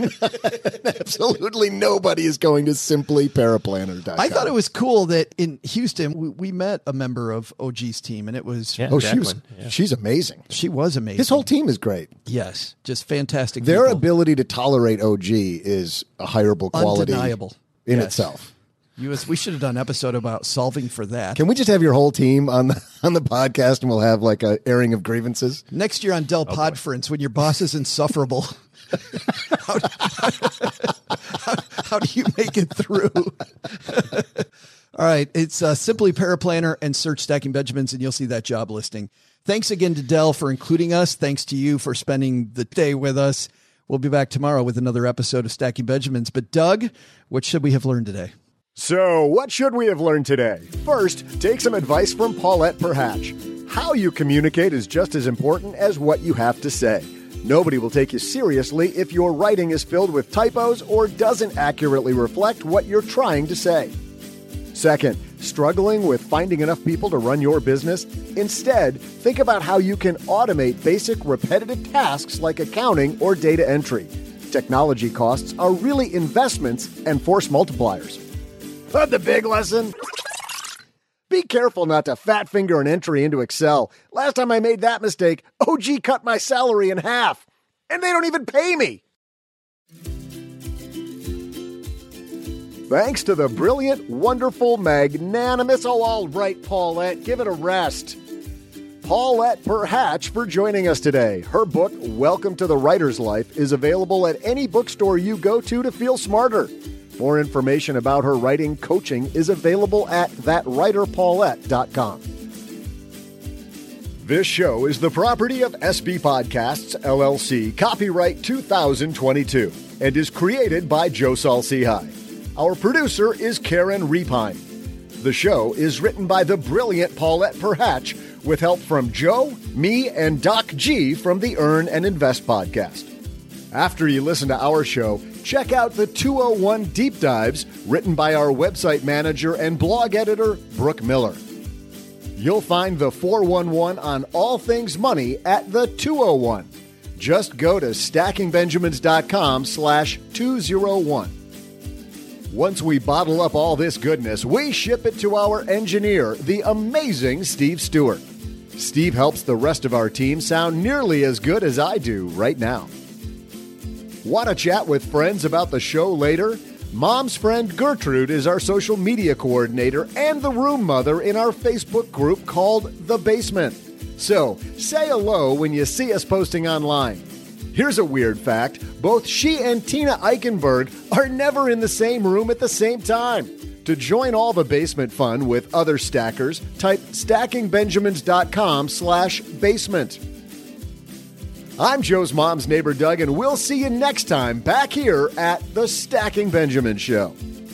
Absolutely nobody is going to simply paraplanner dot com. I thought it was cool that in Houston, we, we met a member of O G's team, and it was, Yeah. Oh, she was. Jacqueline, yeah. She's amazing. she was amazing. His whole team is great. Yes, just fantastic. Their people. ability to tolerate O G is a hireable quality Undeniable. in Yes. itself. You was, we should have done an episode about solving for that. Can we just have your whole team on the on the podcast and we'll have like a airing of grievances? Next year on Dell Podference, when your boss is insufferable, how, how, how do you make it through? All right. It's uh, Simply Paraplanner and search Stacking Benjamins, and you'll see that job listing. Thanks again to Dell for including us. Thanks to you for spending the day with us. We'll be back tomorrow with another episode of Stacking Benjamins. But Doug, what should we have learned today? So, what should we have learned today? First, take some advice from Paulette Perhatch. How you communicate is just as important as what you have to say. Nobody will take you seriously if your writing is filled with typos or doesn't accurately reflect what you're trying to say. Second, struggling with finding enough people to run your business? Instead, think about how you can automate basic repetitive tasks like accounting or data entry. Technology costs are really investments and force multipliers. But the big lesson? Be careful not to fat finger an entry into Excel. Last time I made that mistake, O G cut my salary in half. And they don't even pay me. Thanks to the brilliant, wonderful, magnanimous, oh, all right, Paulette, give it a rest. Paulette Perhatch for joining us today. Her book, Welcome to the Writer's Life, is available at any bookstore you go to to feel smarter. More information about her writing coaching is available at that writer paulette dot com. This show is the property of S B Podcasts, L L C, copyright two thousand twenty-two, and is created by Joe Salsihai. Our producer is Karen Repine. The show is written by the brilliant Paulette Perhatch with help from Joe, me, and Doc G from the Earn and Invest podcast. After you listen to our show, check out the two oh one Deep Dives written by our website manager and blog editor, Brooke Miller. You'll find the four one one on all things money at the two oh one. Just go to stackingbenjamins.com slash 201. Once we bottle up all this goodness, we ship it to our engineer, the amazing Steve Stewart. Steve helps the rest of our team sound nearly as good as I do right now. Want to chat with friends about the show later? Mom's friend Gertrude is our social media coordinator and the room mother in our Facebook group called The Basement. So, say hello when you see us posting online. Here's a weird fact. Both she and Tina Eichenberg are never in the same room at the same time. To join all the basement fun with other stackers, type stackingbenjamins.com slash basement. I'm Joe's mom's neighbor, Doug, and we'll see you next time back here at the Stacking Benjamin Show.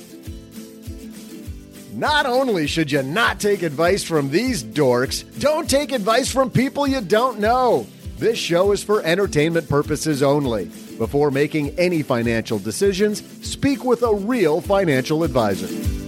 Not only should you not take advice from these dorks, don't take advice from people you don't know. This show is for entertainment purposes only. Before making any financial decisions, speak with a real financial advisor.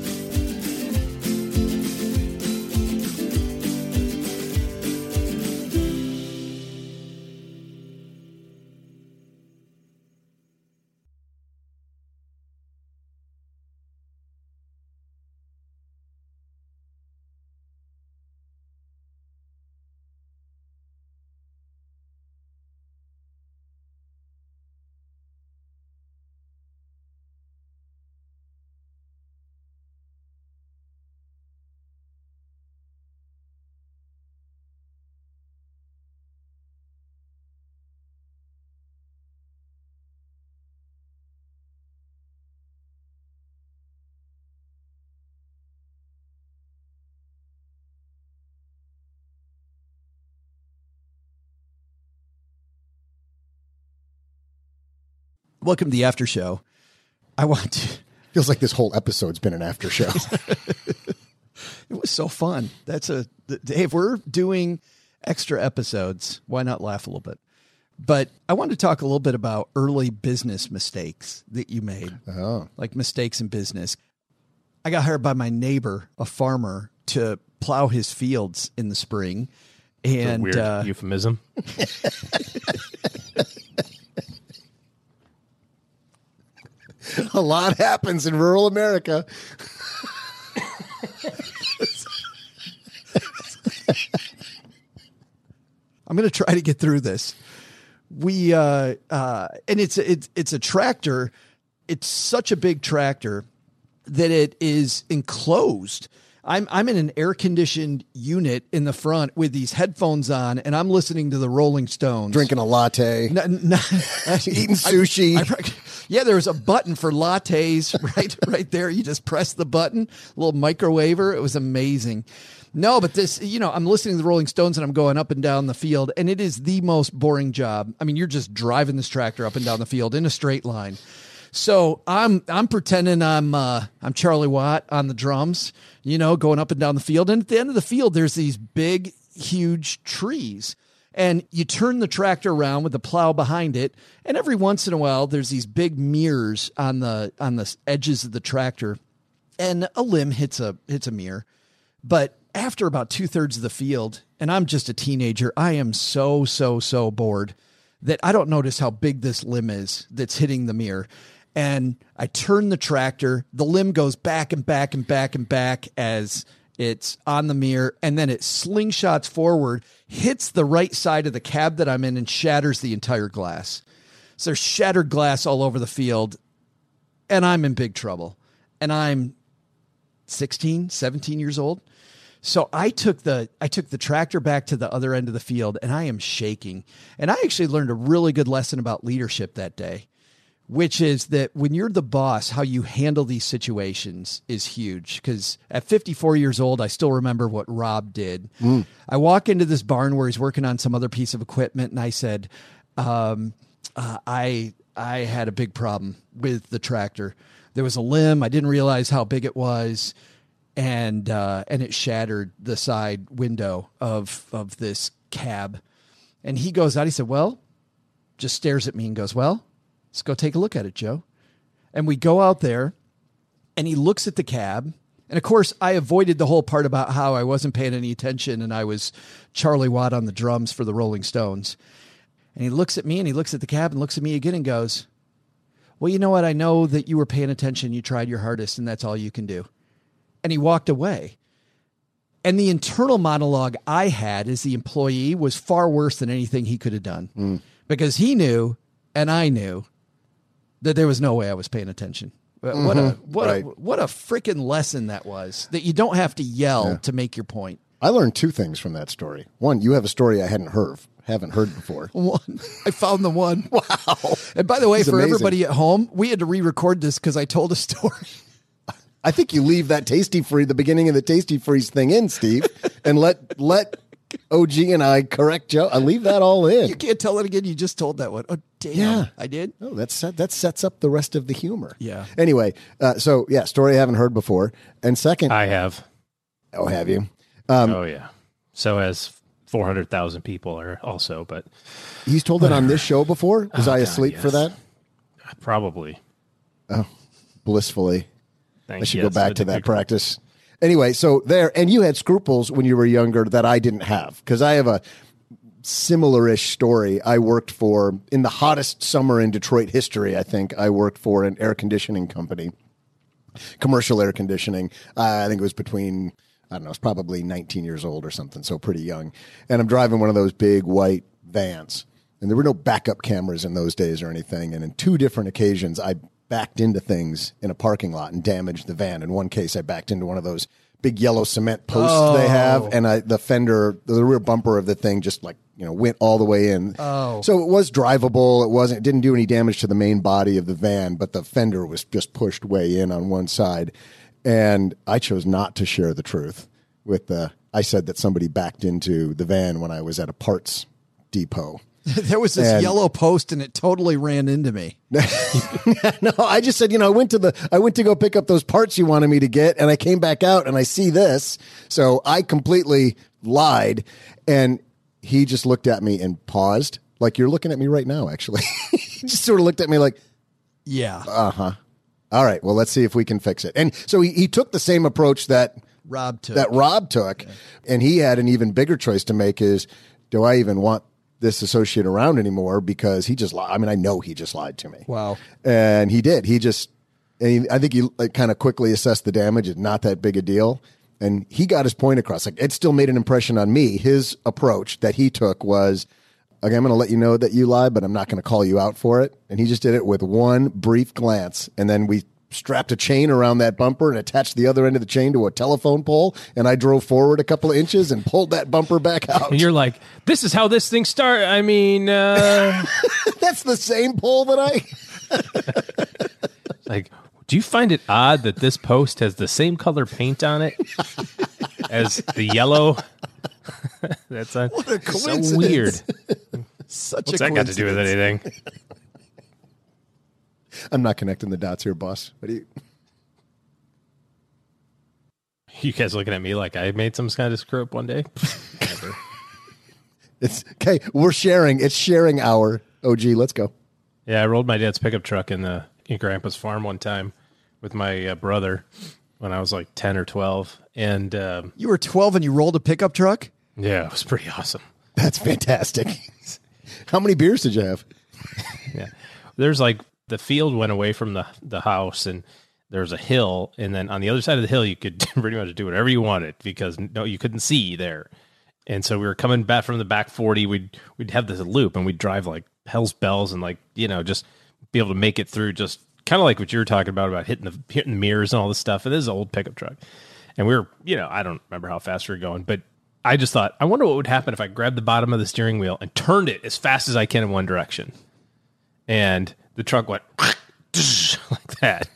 Welcome to the after show. I want to. Feels like this whole episode's been an after show. It was so fun. That's a, hey, if we're doing extra episodes, why not laugh a little bit? But I want to talk a little bit about early business mistakes that you made, Oh. like mistakes in business. I got hired by my neighbor, a farmer, to plow his fields in the spring. And weird uh, euphemism. A lot happens in rural America. I'm going to try to get through this. We, uh, uh, and it's, it's, it's a tractor. It's such a big tractor that it is enclosed. I'm, I'm in an air conditioned unit in the front with these headphones on, and I'm listening to the Rolling Stones, Drinking a latte. N- n- Eating sushi. I, I, yeah, there was a button for lattes right, right there. You just press the button, a little microwaver. It was amazing. No, but this, you know, I'm listening to the Rolling Stones and I'm going up and down the field, and it is the most boring job. I mean, you're just driving this tractor up and down the field in a straight line. So I'm I'm pretending I'm uh, I'm Charlie Watt on the drums, you know, going up and down the field. And at the end of the field, there's these big, huge trees. And you turn the tractor around with the plow behind it, and every once in a while, there's these big mirrors on the on the edges of the tractor, and a limb hits a hits a mirror. But after about two thirds of the field, and I'm just a teenager, I am so so so bored that I don't notice how big this limb is that's hitting the mirror. And I turn the tractor, the limb goes back and back and back and back as it's on the mirror, and then it slingshots forward, hits the right side of the cab that I'm in, and shatters the entire glass. So there's shattered glass all over the field, and I'm in big trouble. And I'm sixteen, seventeen years old. So I took the I took the tractor back to the other end of the field, and I am shaking. And I actually learned a really good lesson about leadership that day, which is that when you're the boss, how you handle these situations is huge. Because at fifty-four years old, I still remember what Rob did. Mm. I walk into this barn where he's working on some other piece of equipment, and I said, um, uh, I I had a big problem with the tractor. There was a limb. I didn't realize how big it was, and uh, and it shattered the side window of of this cab. And he goes out. He said, well, just stares at me and goes, well, let's go take a look at it, Joe. And we go out there, and he looks at the cab. And of course, I avoided the whole part about how I wasn't paying any attention and I was Charlie Watt on the drums for the Rolling Stones. And he looks at me and he looks at the cab and looks at me again and goes, well, you know what? I know that you were paying attention. You tried your hardest, and that's all you can do. And he walked away. And the internal monologue I had as the employee was far worse than anything he could have done mm. because he knew, and I knew, that there was no way I was paying attention. Mm-hmm. What a what right. a what a freaking lesson that was. That you don't have to yell yeah. to make your point. I learned two things from that story. One, you have a story I hadn't heard haven't heard before. One, I found the one. Wow! And by the way, He's for amazing. everybody at home, we had to re-record this because I told a story. I think you leave that Tasty Free, the beginning of the Tasty Freeze thing in, Steve, and let let O G and I correct Joe. I leave that all in. You can't tell it again. You just told that one. Oh, damn. Yeah. I did? Oh, that's that sets up the rest of the humor. Yeah. Anyway, uh, so, yeah, story I haven't heard before. And second. I have. Oh, have you? Um, oh, yeah. So has four hundred thousand people are also, but. He's told it on this show before? Was oh, I God, asleep yes. for that? Probably. Oh, blissfully. Thank I should yes, go back I to that think. practice. Anyway, so there, and you had scruples when you were younger that I didn't have, because I have a similar-ish story. I worked for, in the hottest summer in Detroit history, I think, I worked for an air conditioning company, commercial air conditioning. Uh, I think it was between, I don't know, it's probably nineteen years old or something, so pretty young. And I'm driving one of those big white vans, and there were no backup cameras in those days or anything. And in two different occasions, I backed into things in a parking lot and damaged the van. In one case, I backed into one of those big yellow cement posts oh. they have, and I, the fender, the rear bumper of the thing just like, you know, went all the way in. Oh. So it was drivable. It wasn't, it didn't do any damage to the main body of the van, but the fender was just pushed way in on one side. And I chose not to share the truth with the, I said that somebody backed into the van when I was at a parts depot. There was this and, yellow post and it totally ran into me. No, I just said, you know, I went to the, I went to go pick up those parts you wanted me to get, and I came back out and I see this. So I completely lied. And he just looked at me and paused, like you're looking at me right now, actually. He just sort of looked at me like, yeah. Uh-huh. All right, well, let's see if we can fix it. And so he, he took the same approach that Rob took. That Rob took. Yeah. And he had an even bigger choice to make is, do I even want this associate around anymore, because he just lied. I mean, I know he just lied to me. Wow. And he did. He just, and he, I think he like, kind of quickly assessed the damage. It's not that big a deal. And he got his point across. Like, it still made an impression on me. His approach that he took was, okay, I'm going to let you know that you lied, but I'm not going to call you out for it. And he just did it with one brief glance. And then we strapped a chain around that bumper and attached the other end of the chain to a telephone pole. And I drove forward a couple of inches and pulled that bumper back out. And you're like, this is how this thing started. I mean, uh... that's the same pole that I... Like, do you find it odd that this post has the same color paint on it as the yellow? That's a, what a coincidence. So weird. Such What's a that got to do with anything? I'm not connecting the dots here, boss. What do you? You guys looking at me like I made some kind of screw up one day? Never. It's okay. We're sharing. It's sharing hour. O G, let's go. Yeah, I rolled my dad's pickup truck in the in Grandpa's farm one time with my uh, brother when I was like ten or twelve, and um, you were twelve and you rolled a pickup truck. Yeah, it was pretty awesome. That's fantastic. How many beers did you have? Yeah, there's like. The field went away from the, the house, and there's a hill, and then on the other side of the hill, you could pretty much do whatever you wanted because no, you couldn't see there. And so we were coming back from the back forty. We'd we'd have this loop, and we'd drive like hell's bells, and like you know just be able to make it through. Just kind of like what you were talking about about hitting the hitting the mirrors and all this stuff. And this is an old pickup truck, and we were you know I don't remember how fast we were going, but I just thought I wonder what would happen if I grabbed the bottom of the steering wheel and turned it as fast as I can in one direction, and the truck went like that.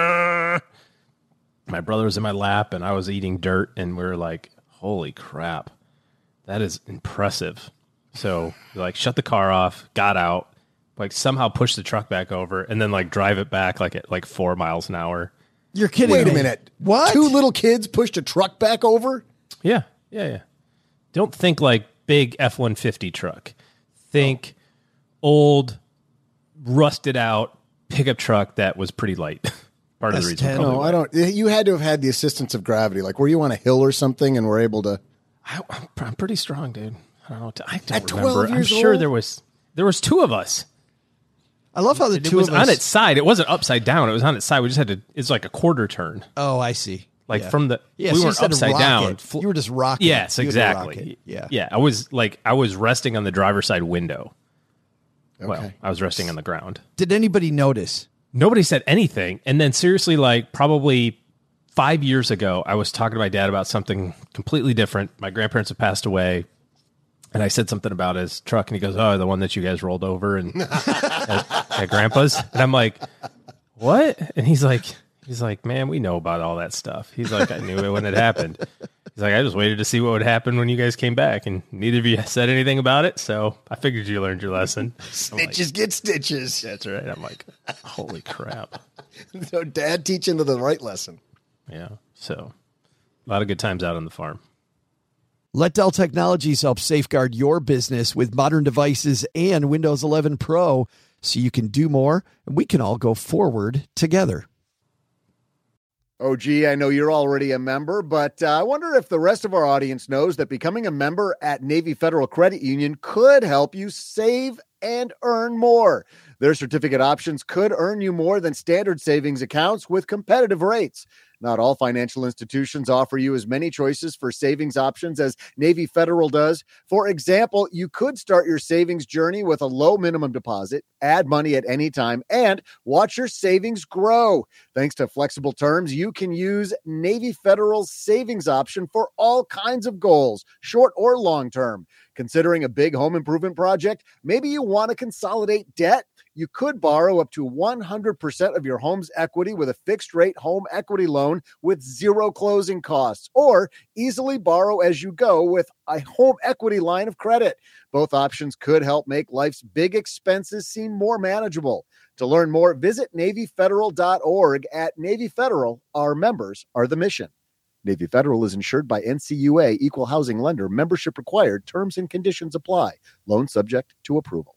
My brother was in my lap, and I was eating dirt, and we were like, holy crap, that is impressive. So we like shut the car off, got out, like somehow pushed the truck back over, and then like drive it back like at like four miles an hour. You're kidding Wait me. a minute. What? Two little kids pushed a truck back over? Yeah, yeah, yeah. Don't think like big F one fifty truck. Think oh. old, rusted out pickup truck that was pretty light. Part of the reason. No, I don't. You had to have had the assistance of gravity. Like, were you on a hill or something and were able to? I, I'm pretty strong, dude. I don't know. What to, I don't At remember. twelve years I'm sure old? there was there was two of us. I love how the it, two it was of us on its side. It wasn't upside down. It was on its side. We just had to. It's like a quarter turn. Oh, I see. Like yeah. from the yeah, we so weren't upside down. You were just rocking. Yes, exactly. Yeah, yeah. I was like I was resting on the driver's side window. Okay. Well, I was resting on the ground. Did anybody notice? nobody said anything. And then seriously, like probably five years ago, I was talking to my dad about something completely different. My grandparents have passed away. And I said something about his truck, and he goes, "Oh, the one that you guys rolled over and at, at Grandpa's." And I'm like, "What?" And he's like, "He's like, man, we know about all that stuff." He's like, "I knew it when it happened." He's like, "I just waited to see what would happen when you guys came back, and neither of you said anything about it, so I figured you learned your lesson." Snitches like, get stitches. That's right. I'm like, holy crap! So Dad teaching the right lesson. Yeah. So a lot of good times out on the farm. Let Dell Technologies help safeguard your business with modern devices and Windows eleven Pro so you can do more and we can all go forward together. O G, I know you're already a member, but uh, I wonder if the rest of our audience knows that becoming a member at Navy Federal Credit Union could help you save and earn more. Their certificate options could earn you more than standard savings accounts with competitive rates. Not all financial institutions offer you as many choices for savings options as Navy Federal does. For example, you could start your savings journey with a low minimum deposit, add money at any time, and watch your savings grow. Thanks to flexible terms, you can use Navy Federal's savings option for all kinds of goals, short or long term. Considering a big home improvement project, maybe you want to consolidate debt. You could borrow up to one hundred percent of your home's equity with a fixed-rate home equity loan with zero closing costs, or easily borrow as you go with a home equity line of credit. Both options could help make life's big expenses seem more manageable. To learn more, visit Navy Federal dot org. At Navy Federal, our members are the mission. Navy Federal is insured by N C U A, Equal Housing Lender. Membership required. Terms and conditions apply. Loan subject to approval.